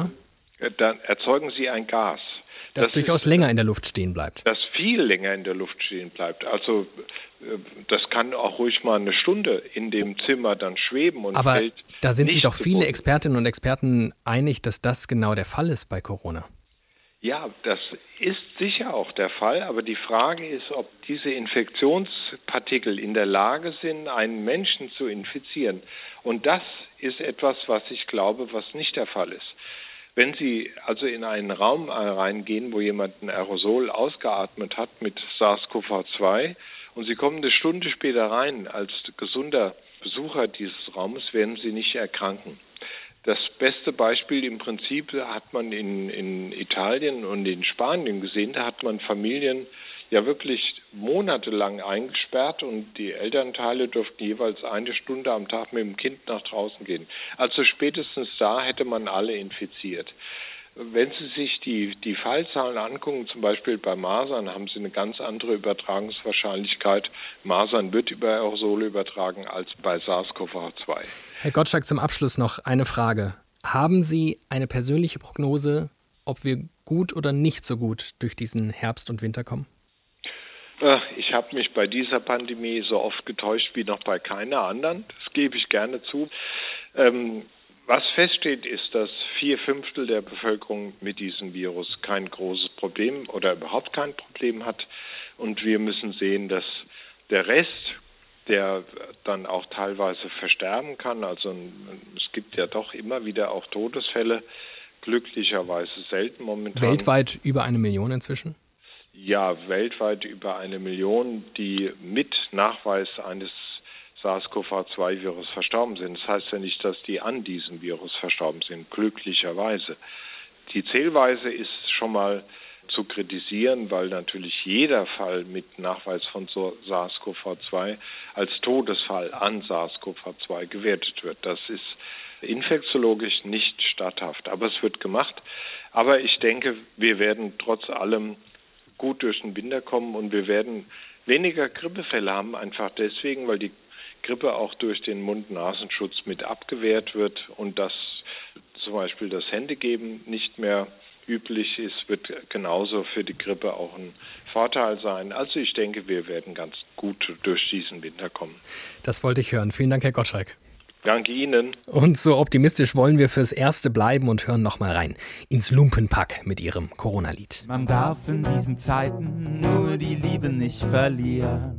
dann erzeugen Sie ein Gas. Das durchaus länger in der Luft stehen bleibt. Das viel länger in der Luft stehen bleibt. Also das kann auch ruhig mal eine Stunde in dem Zimmer dann schweben und aber fällt. Da sind sich doch viele Expertinnen und Experten einig, dass das genau der Fall ist bei Corona. Ja, das ist sicher auch der Fall, aber die Frage ist, ob diese Infektionspartikel in der Lage sind, einen Menschen zu infizieren. Und das ist etwas, was ich glaube, was nicht der Fall ist. Wenn Sie also in einen Raum reingehen, wo jemand ein Aerosol ausgeatmet hat mit SARS-CoV-2 und Sie kommen eine Stunde später rein als gesunder Besucher dieses Raumes, werden Sie nicht erkranken. Das beste Beispiel im Prinzip hat man in Italien und in Spanien gesehen. Da hat man Familien ja wirklich monatelang eingesperrt und die Elternteile durften jeweils 1 Stunde am Tag mit dem Kind nach draußen gehen. Also spätestens da hätte man alle infiziert. Wenn Sie sich die Fallzahlen angucken, zum Beispiel bei Masern, haben Sie eine ganz andere Übertragungswahrscheinlichkeit. Masern wird über Aerosole übertragen als bei SARS-CoV-2. Herr Gottschalk, zum Abschluss noch eine Frage. Haben Sie eine persönliche Prognose, ob wir gut oder nicht so gut durch diesen Herbst und Winter kommen? Ich habe mich bei dieser Pandemie so oft getäuscht wie noch bei keiner anderen. Das gebe ich gerne zu. Was feststeht, ist, dass 4/5 der Bevölkerung mit diesem Virus kein großes Problem oder überhaupt kein Problem hat. Und wir müssen sehen, dass der Rest, der dann auch teilweise versterben kann, also es gibt ja doch immer wieder auch Todesfälle, glücklicherweise selten momentan. Weltweit über 1 Million inzwischen? Ja, weltweit über 1 Million, die mit Nachweis eines SARS-CoV-2-Virus verstorben sind. Das heißt ja nicht, dass die an diesem Virus verstorben sind, glücklicherweise. Die Zählweise ist schon mal zu kritisieren, weil natürlich jeder Fall mit Nachweis von SARS-CoV-2 als Todesfall an SARS-CoV-2 gewertet wird. Das ist infektiologisch nicht statthaft, aber es wird gemacht. Aber ich denke, wir werden trotz allem gut durch den Winter kommen und wir werden weniger Grippefälle haben, einfach deswegen, weil die Grippe auch durch den Mund-Nasenschutz mit abgewehrt wird und dass zum Beispiel das Händegeben nicht mehr üblich ist, wird genauso für die Grippe auch ein Vorteil sein. Also ich denke, wir werden ganz gut durch diesen Winter kommen. Das wollte ich hören. Vielen Dank, Herr Gottschalk. Danke Ihnen. Und so optimistisch wollen wir fürs Erste bleiben und hören nochmal rein ins Lumpenpack mit ihrem Corona-Lied. Man darf in diesen Zeiten nur die Liebe nicht verlieren.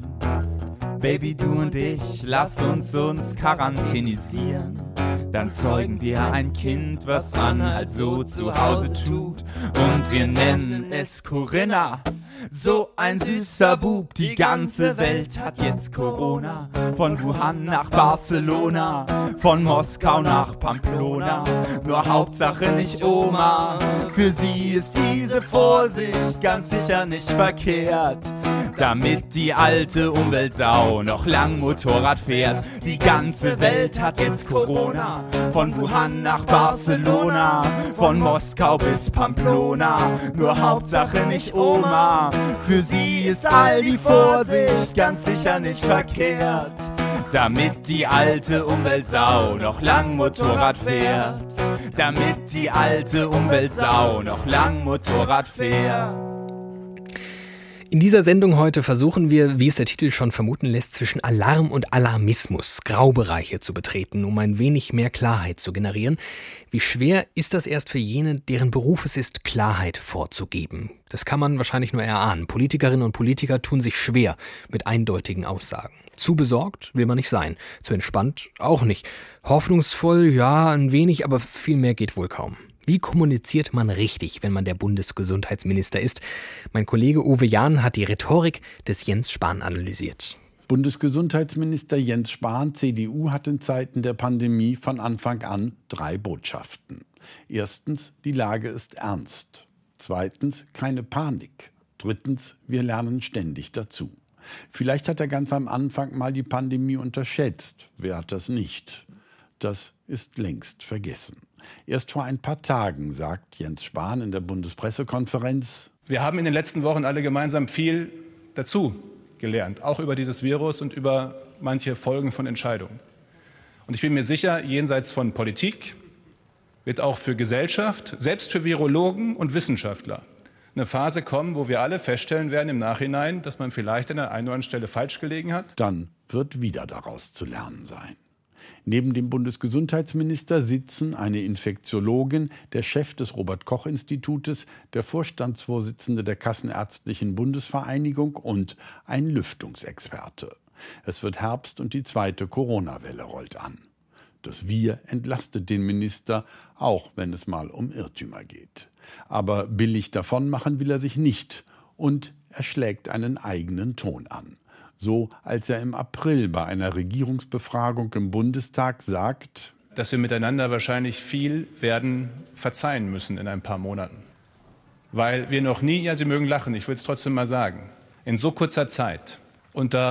Baby, du und ich, lass uns quarantänisieren. Dann zeugen wir ein Kind, was man halt so zu Hause tut. Und wir nennen es Corinna. So ein süßer Bub, die ganze Welt hat jetzt Corona. Von Wuhan nach Barcelona, von Moskau nach Pamplona. Nur Hauptsache nicht Oma. Für sie ist diese Vorsicht ganz sicher nicht verkehrt. Damit die alte Umweltsau noch lang Motorrad fährt. Die ganze Welt hat jetzt Corona. Von Wuhan nach Barcelona, von Moskau bis Pamplona. Nur Hauptsache nicht Oma. Für sie ist all die Vorsicht ganz sicher nicht verkehrt. Damit die alte Umweltsau noch lang Motorrad fährt. Damit die alte Umweltsau noch lang Motorrad fährt. In dieser Sendung heute versuchen wir, wie es der Titel schon vermuten lässt, zwischen Alarm und Alarmismus Graubereiche zu betreten, um ein wenig mehr Klarheit zu generieren. Wie schwer ist das erst für jene, deren Beruf es ist, Klarheit vorzugeben? Das kann man wahrscheinlich nur erahnen. Politikerinnen und Politiker tun sich schwer mit eindeutigen Aussagen. Zu besorgt will man nicht sein, zu entspannt auch nicht. Hoffnungsvoll, ja, ein wenig, aber viel mehr geht wohl kaum. Wie kommuniziert man richtig, wenn man der Bundesgesundheitsminister ist? Mein Kollege Uwe Jahn hat die Rhetorik des Jens Spahn analysiert. Bundesgesundheitsminister Jens Spahn, CDU, hat in Zeiten der Pandemie von Anfang an 3 Botschaften. Erstens, die Lage ist ernst. Zweitens, keine Panik. Drittens, wir lernen ständig dazu. Vielleicht hat er ganz am Anfang mal die Pandemie unterschätzt. Wer hat das nicht? Das ist längst vergessen. Erst vor ein paar Tagen sagt Jens Spahn in der Bundespressekonferenz: Wir haben in den letzten Wochen alle gemeinsam viel dazu gelernt, auch über dieses Virus und über manche Folgen von Entscheidungen. Und ich bin mir sicher, jenseits von Politik wird auch für Gesellschaft, selbst für Virologen und Wissenschaftler, eine Phase kommen, wo wir alle feststellen werden im Nachhinein, dass man vielleicht an der einen oder anderen Stelle falsch gelegen hat. Dann wird wieder daraus zu lernen sein. Neben dem Bundesgesundheitsminister sitzen eine Infektiologin, der Chef des Robert-Koch-Institutes, der Vorstandsvorsitzende der Kassenärztlichen Bundesvereinigung und ein Lüftungsexperte. Es wird Herbst und die zweite Corona-Welle rollt an. Das Wir entlastet den Minister, auch wenn es mal um Irrtümer geht. Aber billig davon machen will er sich nicht und er schlägt einen eigenen Ton an. So als er im April bei einer Regierungsbefragung im Bundestag sagt, dass wir miteinander wahrscheinlich viel werden verzeihen müssen in ein paar Monaten. Weil wir noch nie, ja, Sie mögen lachen, ich will es trotzdem mal sagen, in so kurzer Zeit unter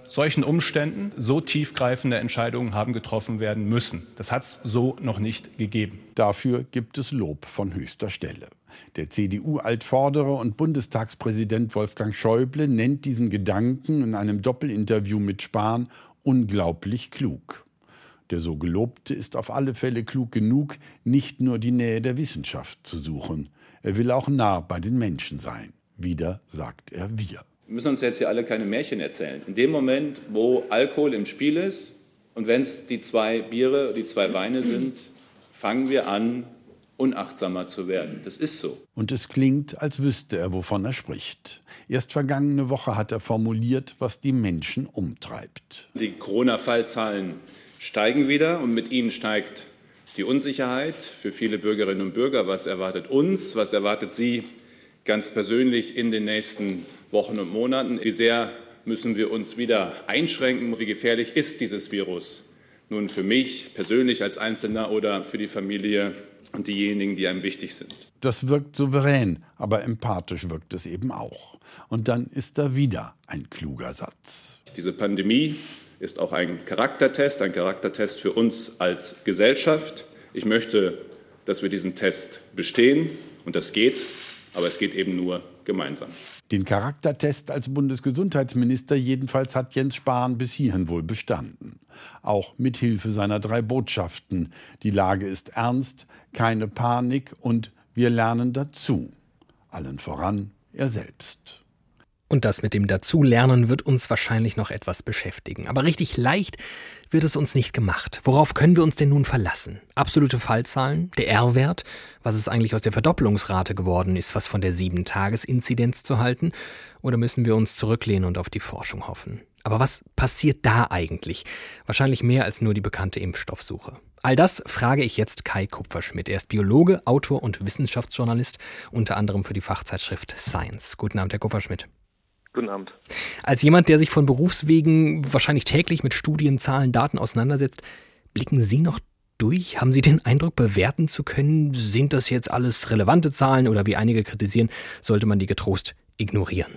solchen Umständen so tiefgreifende Entscheidungen haben getroffen werden müssen. Das hat es so noch nicht gegeben. Dafür gibt es Lob von höchster Stelle. Der CDU-Altvorderer und Bundestagspräsident Wolfgang Schäuble nennt diesen Gedanken in einem Doppelinterview mit Spahn unglaublich klug. Der so Gelobte ist auf alle Fälle klug genug, nicht nur die Nähe der Wissenschaft zu suchen. Er will auch nah bei den Menschen sein. Wieder sagt er wir. Wir müssen uns jetzt hier alle keine Märchen erzählen. In dem Moment, wo Alkohol im Spiel ist und wenn es die 2 Biere, die 2 Weine sind, fangen wir an, unachtsamer zu werden. Das ist so. Und es klingt, als wüsste er, wovon er spricht. Erst vergangene Woche hat er formuliert, was die Menschen umtreibt. Die Corona-Fallzahlen steigen wieder und mit ihnen steigt die Unsicherheit für viele Bürgerinnen und Bürger. Was erwartet uns? Was erwartet Sie ganz persönlich in den nächsten Wochen und Monaten? Wie sehr müssen wir uns wieder einschränken? Wie gefährlich ist dieses Virus nun für mich persönlich als Einzelner oder für die Familie und diejenigen, die einem wichtig sind? Das wirkt souverän, aber empathisch wirkt es eben auch. Und dann ist da wieder ein kluger Satz. Diese Pandemie ist auch ein Charaktertest für uns als Gesellschaft. Ich möchte, dass wir diesen Test bestehen und das geht, aber es geht eben nur gemeinsam. Den Charaktertest als Bundesgesundheitsminister jedenfalls hat Jens Spahn bis hierhin wohl bestanden. Auch mit Hilfe seiner 3 Botschaften. Die Lage ist ernst, keine Panik und wir lernen dazu. Allen voran er selbst. Und das mit dem Dazulernen wird uns wahrscheinlich noch etwas beschäftigen. Aber richtig leicht wird es uns nicht gemacht. Worauf können wir uns denn nun verlassen? Absolute Fallzahlen? Der R-Wert? Was ist eigentlich aus der Verdoppelungsrate geworden? Ist was von der 7-Tages-Inzidenz zu halten? Oder müssen wir uns zurücklehnen und auf die Forschung hoffen? Aber was passiert da eigentlich? Wahrscheinlich mehr als nur die bekannte Impfstoffsuche. All das frage ich jetzt Kai Kupferschmidt. Er ist Biologe, Autor und Wissenschaftsjournalist, unter anderem für die Fachzeitschrift Science. Guten Abend, Herr Kupferschmidt. Guten Abend. Als jemand, der sich von Berufswegen wahrscheinlich täglich mit Studien, Zahlen, Daten auseinandersetzt, blicken Sie noch durch? Haben Sie den Eindruck, bewerten zu können, sind das jetzt alles relevante Zahlen oder wie einige kritisieren, sollte man die getrost ignorieren?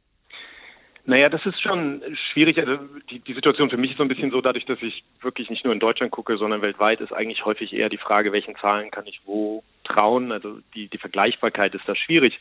Naja, das ist schon schwierig. Also die Situation für mich ist so ein bisschen so, dadurch, dass ich wirklich nicht nur in Deutschland gucke, sondern weltweit, ist eigentlich häufig eher die Frage, welchen Zahlen kann ich wo trauen. Also die Vergleichbarkeit ist da schwierig.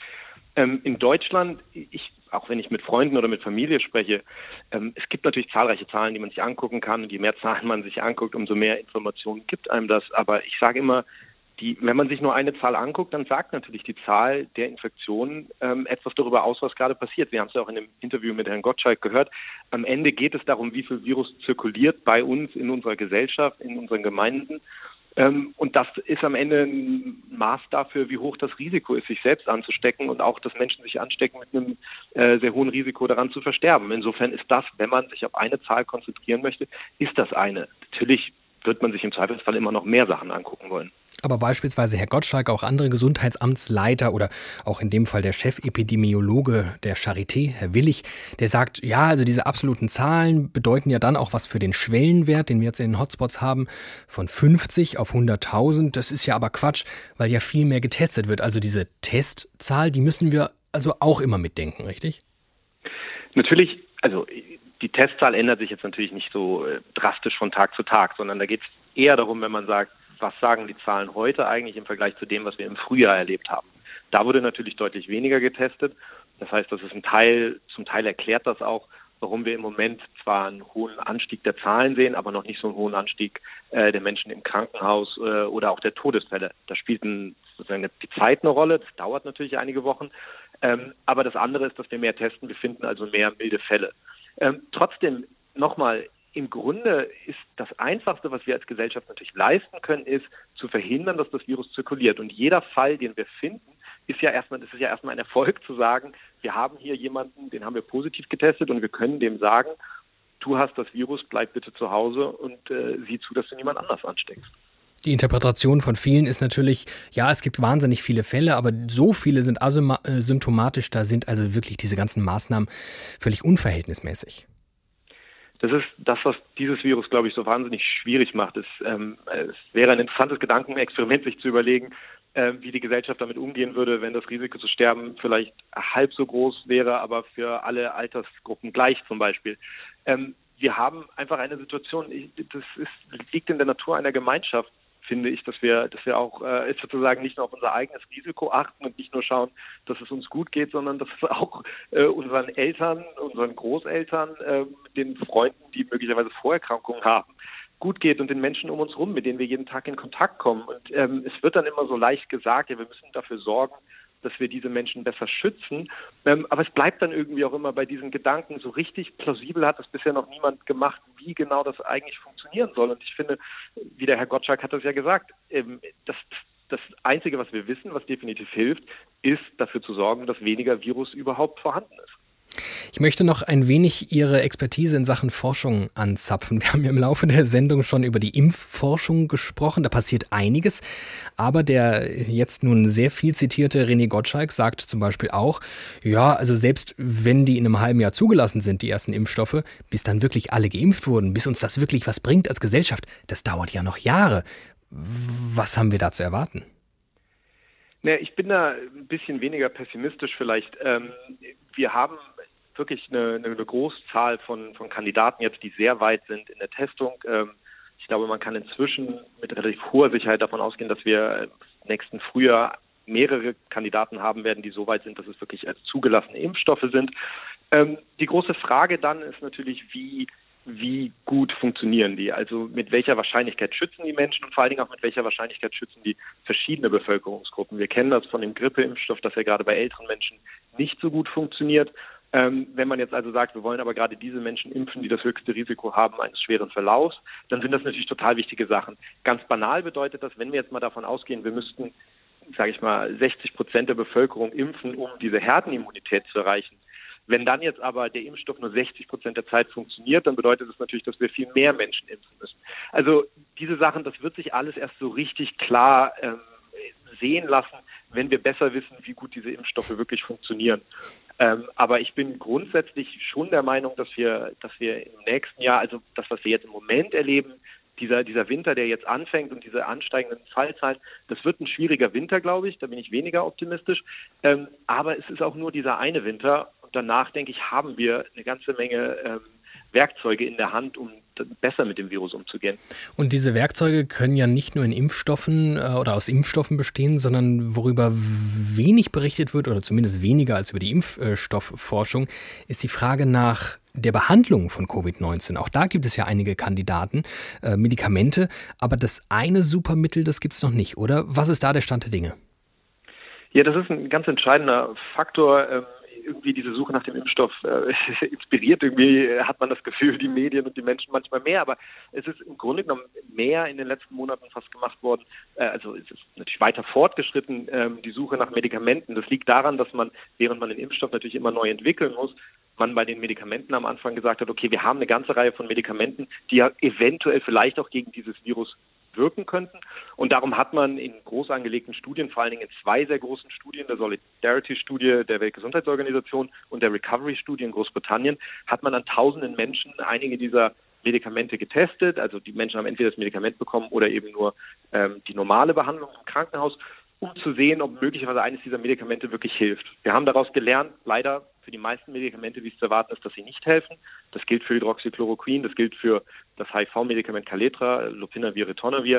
In Deutschland, auch wenn ich mit Freunden oder mit Familie spreche, es gibt natürlich zahlreiche Zahlen, die man sich angucken kann. Und je mehr Zahlen man sich anguckt, umso mehr Informationen gibt einem das. Aber ich sage immer, wenn man sich nur eine Zahl anguckt, dann sagt natürlich die Zahl der Infektionen etwas darüber aus, was gerade passiert. Wir haben es ja auch in dem Interview mit Herrn Gottschalk gehört. Am Ende geht es darum, wie viel Virus zirkuliert bei uns in unserer Gesellschaft, in unseren Gemeinden. Und das ist am Ende ein Maß dafür, wie hoch das Risiko ist, sich selbst anzustecken und auch, dass Menschen sich anstecken mit einem sehr hohen Risiko daran zu versterben. Insofern ist das, wenn man sich auf eine Zahl konzentrieren möchte, ist das eine. Natürlich wird man sich im Zweifelsfall immer noch mehr Sachen angucken wollen. Aber beispielsweise Herr Gottschalk, auch andere Gesundheitsamtsleiter oder auch in dem Fall der Chefepidemiologe der Charité, Herr Willig, der sagt, ja, also diese absoluten Zahlen bedeuten ja dann auch was für den Schwellenwert, den wir jetzt in den Hotspots haben, von 50 auf 100.000. Das ist ja aber Quatsch, weil ja viel mehr getestet wird. Also diese Testzahl, die müssen wir also auch immer mitdenken, richtig? Natürlich, also die Testzahl ändert sich jetzt natürlich nicht so drastisch von Tag zu Tag, sondern da geht es eher darum, wenn man sagt, was sagen die Zahlen heute eigentlich im Vergleich zu dem, was wir im Frühjahr erlebt haben. Da wurde natürlich deutlich weniger getestet. Das heißt, das ist zum Teil erklärt das auch, warum wir im Moment zwar einen hohen Anstieg der Zahlen sehen, aber noch nicht so einen hohen Anstieg der Menschen im Krankenhaus oder auch der Todesfälle. Da spielt sozusagen die Zeit eine Rolle. Das dauert natürlich einige Wochen. Aber das andere ist, dass wir mehr testen. Wir finden also mehr milde Fälle. Trotzdem nochmal, im Grunde ist das Einfachste, was wir als Gesellschaft natürlich leisten können, ist zu verhindern, dass das Virus zirkuliert. Und jeder Fall, den wir finden, ist ja erstmal ein Erfolg zu sagen, wir haben hier jemanden, den haben wir positiv getestet und wir können dem sagen, du hast das Virus, bleib bitte zu Hause und sieh zu, dass du niemand anders ansteckst. Die Interpretation von vielen ist natürlich, ja, es gibt wahnsinnig viele Fälle, aber so viele sind asymptomatisch, da sind also wirklich diese ganzen Maßnahmen völlig unverhältnismäßig. Das ist das, was dieses Virus, glaube ich, so wahnsinnig schwierig macht. Es wäre ein interessantes Gedankenexperiment, sich zu überlegen, wie die Gesellschaft damit umgehen würde, wenn das Risiko zu sterben vielleicht halb so groß wäre, aber für alle Altersgruppen gleich zum Beispiel. Wir haben einfach eine Situation, liegt in der Natur einer Gemeinschaft, finde ich, dass wir auch sozusagen nicht nur auf unser eigenes Risiko achten und nicht nur schauen, dass es uns gut geht, sondern dass es auch unseren Eltern, unseren Großeltern, den Freunden, die möglicherweise Vorerkrankungen haben, gut geht und den Menschen um uns herum, mit denen wir jeden Tag in Kontakt kommen. Und es wird dann immer so leicht gesagt, ja, wir müssen dafür sorgen, dass wir diese Menschen besser schützen. Aber es bleibt dann irgendwie auch immer bei diesen Gedanken. So richtig plausibel hat das bisher noch niemand gemacht, wie genau das eigentlich funktionieren soll. Und ich finde, wie der Herr Gottschalk hat das ja gesagt, das Einzige, was wir wissen, was definitiv hilft, ist dafür zu sorgen, dass weniger Virus überhaupt vorhanden ist. Ich möchte noch ein wenig Ihre Expertise in Sachen Forschung anzapfen. Wir haben ja im Laufe der Sendung schon über die Impfforschung gesprochen. Da passiert einiges. Aber der jetzt nun sehr viel zitierte René Gottschalk sagt zum Beispiel auch, ja, also selbst wenn die in einem halben Jahr zugelassen sind, die ersten Impfstoffe, bis dann wirklich alle geimpft wurden, bis uns das wirklich was bringt als Gesellschaft, das dauert ja noch Jahre. Was haben wir da zu erwarten? Ich bin da ein bisschen weniger pessimistisch vielleicht. Wir haben wirklich eine Großzahl von Kandidaten jetzt, die sehr weit sind in der Testung. Ich glaube, man kann inzwischen mit relativ hoher Sicherheit davon ausgehen, dass wir im nächsten Frühjahr mehrere Kandidaten haben werden, die so weit sind, dass es wirklich als zugelassene Impfstoffe sind. Die große Frage dann ist natürlich, wie gut funktionieren die? Also mit welcher Wahrscheinlichkeit schützen die Menschen und vor allen Dingen auch mit welcher Wahrscheinlichkeit schützen die verschiedene Bevölkerungsgruppen? Wir kennen das von dem Grippeimpfstoff, dass er gerade bei älteren Menschen nicht so gut funktioniert. Wenn man jetzt also sagt, wir wollen aber gerade diese Menschen impfen, die das höchste Risiko haben eines schweren Verlaufs, dann sind das natürlich total wichtige Sachen. Ganz banal bedeutet das, wenn wir jetzt mal davon ausgehen, wir müssten, sage ich mal, 60% der Bevölkerung impfen, um diese Herdenimmunität zu erreichen. Wenn dann jetzt aber der Impfstoff nur 60% der Zeit funktioniert, dann bedeutet das natürlich, dass wir viel mehr Menschen impfen müssen. Also diese Sachen, das wird sich alles erst so richtig klar sehen lassen, wenn wir besser wissen, wie gut diese Impfstoffe wirklich funktionieren. Aber ich bin grundsätzlich schon der Meinung, dass wir im nächsten Jahr, also das, was wir jetzt im Moment erleben, dieser Winter, der jetzt anfängt und diese ansteigenden Fallzahlen, das wird ein schwieriger Winter, glaube ich, da bin ich weniger optimistisch. Aber es ist auch nur dieser eine Winter und danach, denke ich, haben wir eine ganze Menge Werkzeuge in der Hand, um besser mit dem Virus umzugehen. Und diese Werkzeuge können ja nicht nur in Impfstoffen oder aus Impfstoffen bestehen, sondern worüber wenig berichtet wird oder zumindest weniger als über die Impfstoffforschung, ist die Frage nach der Behandlung von Covid-19. Auch da gibt es ja einige Kandidaten, Medikamente, aber das eine Supermittel, das gibt es noch nicht, oder? Was ist da der Stand der Dinge? Ja, das ist ein ganz entscheidender Faktor. Irgendwie diese Suche nach dem Impfstoff inspiriert. Irgendwie hat man das Gefühl, die Medien und die Menschen manchmal mehr. Aber es ist im Grunde genommen mehr in den letzten Monaten fast gemacht worden. Also es ist natürlich weiter fortgeschritten, die Suche nach Medikamenten. Das liegt daran, dass man, während man den Impfstoff natürlich immer neu entwickeln muss, man bei den Medikamenten am Anfang gesagt hat, okay, wir haben eine ganze Reihe von Medikamenten, die ja eventuell vielleicht auch gegen dieses Virus wirken könnten. Und darum hat man in groß angelegten Studien, vor allen Dingen in zwei sehr großen Studien, der Solidarity-Studie der Weltgesundheitsorganisation und der Recovery-Studie in Großbritannien, hat man an tausenden Menschen einige dieser Medikamente getestet. Also die Menschen haben entweder das Medikament bekommen oder eben nur die normale Behandlung im Krankenhaus, um zu sehen, ob möglicherweise eines dieser Medikamente wirklich hilft. Wir haben daraus gelernt, leider für die meisten Medikamente, wie es zu erwarten ist, dass sie nicht helfen. Das gilt für Hydroxychloroquin, das gilt für das HIV-Medikament Kaletra, Lopinavir, Ritonavir,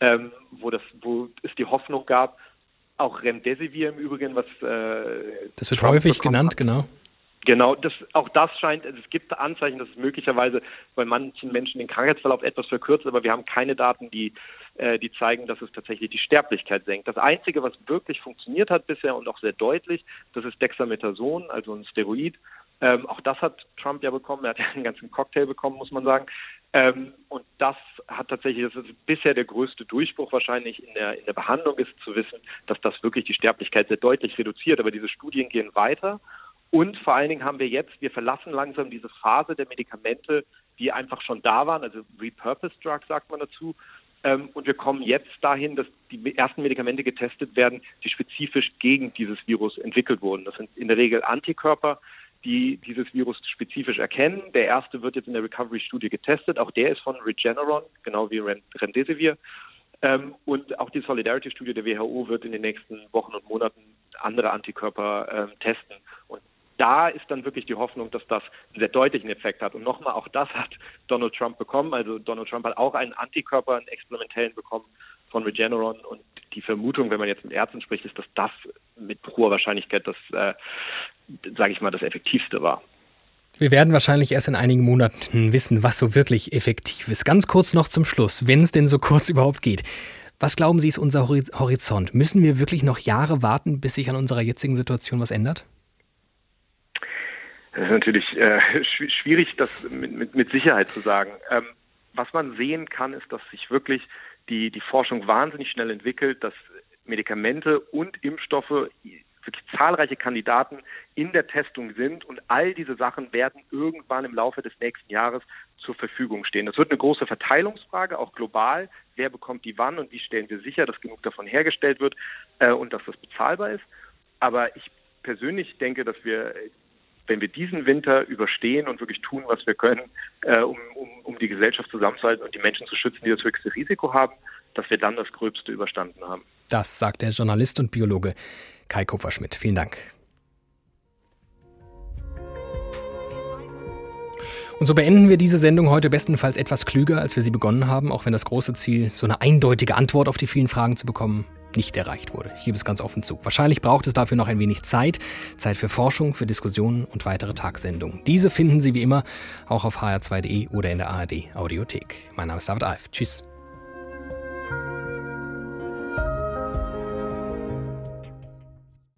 wo es die Hoffnung gab, auch Remdesivir im Übrigen, was das wird häufig genannt, genau. Genau, auch das scheint, also es gibt Anzeichen, dass es möglicherweise bei manchen Menschen den Krankheitsverlauf etwas verkürzt, aber wir haben keine Daten, die zeigen, dass es tatsächlich die Sterblichkeit senkt. Das Einzige, was wirklich funktioniert hat bisher und auch sehr deutlich, das ist Dexamethason, also ein Steroid. Auch das hat Trump ja bekommen, er hat ja einen ganzen Cocktail bekommen, muss man sagen. Und das hat tatsächlich, das ist bisher der größte Durchbruch wahrscheinlich in der Behandlung ist, zu wissen, dass das wirklich die Sterblichkeit sehr deutlich reduziert. Aber diese Studien gehen weiter. Und vor allen Dingen haben wir verlassen langsam diese Phase der Medikamente, die einfach schon da waren, also Repurposed Drugs sagt man dazu. Und wir kommen jetzt dahin, dass die ersten Medikamente getestet werden, die spezifisch gegen dieses Virus entwickelt wurden. Das sind in der Regel Antikörper, die dieses Virus spezifisch erkennen. Der erste wird jetzt in der Recovery-Studie getestet. Auch der ist von Regeneron, genau wie Remdesivir. Und auch die Solidarity-Studie der WHO wird in den nächsten Wochen und Monaten andere Antikörper testen. Und da ist dann wirklich die Hoffnung, dass das einen sehr deutlichen Effekt hat. Und nochmal, auch das hat Donald Trump bekommen. Also Donald Trump hat auch einen Antikörper, einen experimentellen bekommen von Regeneron. Und die Vermutung, wenn man jetzt mit Ärzten spricht, ist, dass das mit hoher Wahrscheinlichkeit das, sage ich mal, das Effektivste war. Wir werden wahrscheinlich erst in einigen Monaten wissen, was so wirklich effektiv ist. Ganz kurz noch zum Schluss, wenn es denn so kurz überhaupt geht. Was glauben Sie, ist unser Horizont? Müssen wir wirklich noch Jahre warten, bis sich an unserer jetzigen Situation was ändert? Das ist natürlich schwierig, das mit Sicherheit zu sagen. Was man sehen kann, ist, dass sich wirklich die Forschung wahnsinnig schnell entwickelt, dass Medikamente und Impfstoffe, wirklich zahlreiche Kandidaten in der Testung sind und all diese Sachen werden irgendwann im Laufe des nächsten Jahres zur Verfügung stehen. Das wird eine große Verteilungsfrage, auch global. Wer bekommt die wann und wie stellen wir sicher, dass genug davon hergestellt wird und dass das bezahlbar ist. Aber ich persönlich denke, dass wir, wenn wir diesen Winter überstehen und wirklich tun, was wir können, um die Gesellschaft zusammenzuhalten und die Menschen zu schützen, die das höchste Risiko haben, dass wir dann das Gröbste überstanden haben. Das sagt der Journalist und Biologe Kai Kupferschmidt. Vielen Dank. Und so beenden wir diese Sendung heute bestenfalls etwas klüger, als wir sie begonnen haben, auch wenn das große Ziel, so eine eindeutige Antwort auf die vielen Fragen zu bekommen, nicht erreicht wurde. Ich gebe es ganz offen zu. Wahrscheinlich braucht es dafür noch ein wenig Zeit. Zeit für Forschung, für Diskussionen und weitere Tagsendungen. Diese finden Sie wie immer auch auf hr2.de oder in der ARD Audiothek. Mein Name ist David Alf. Tschüss.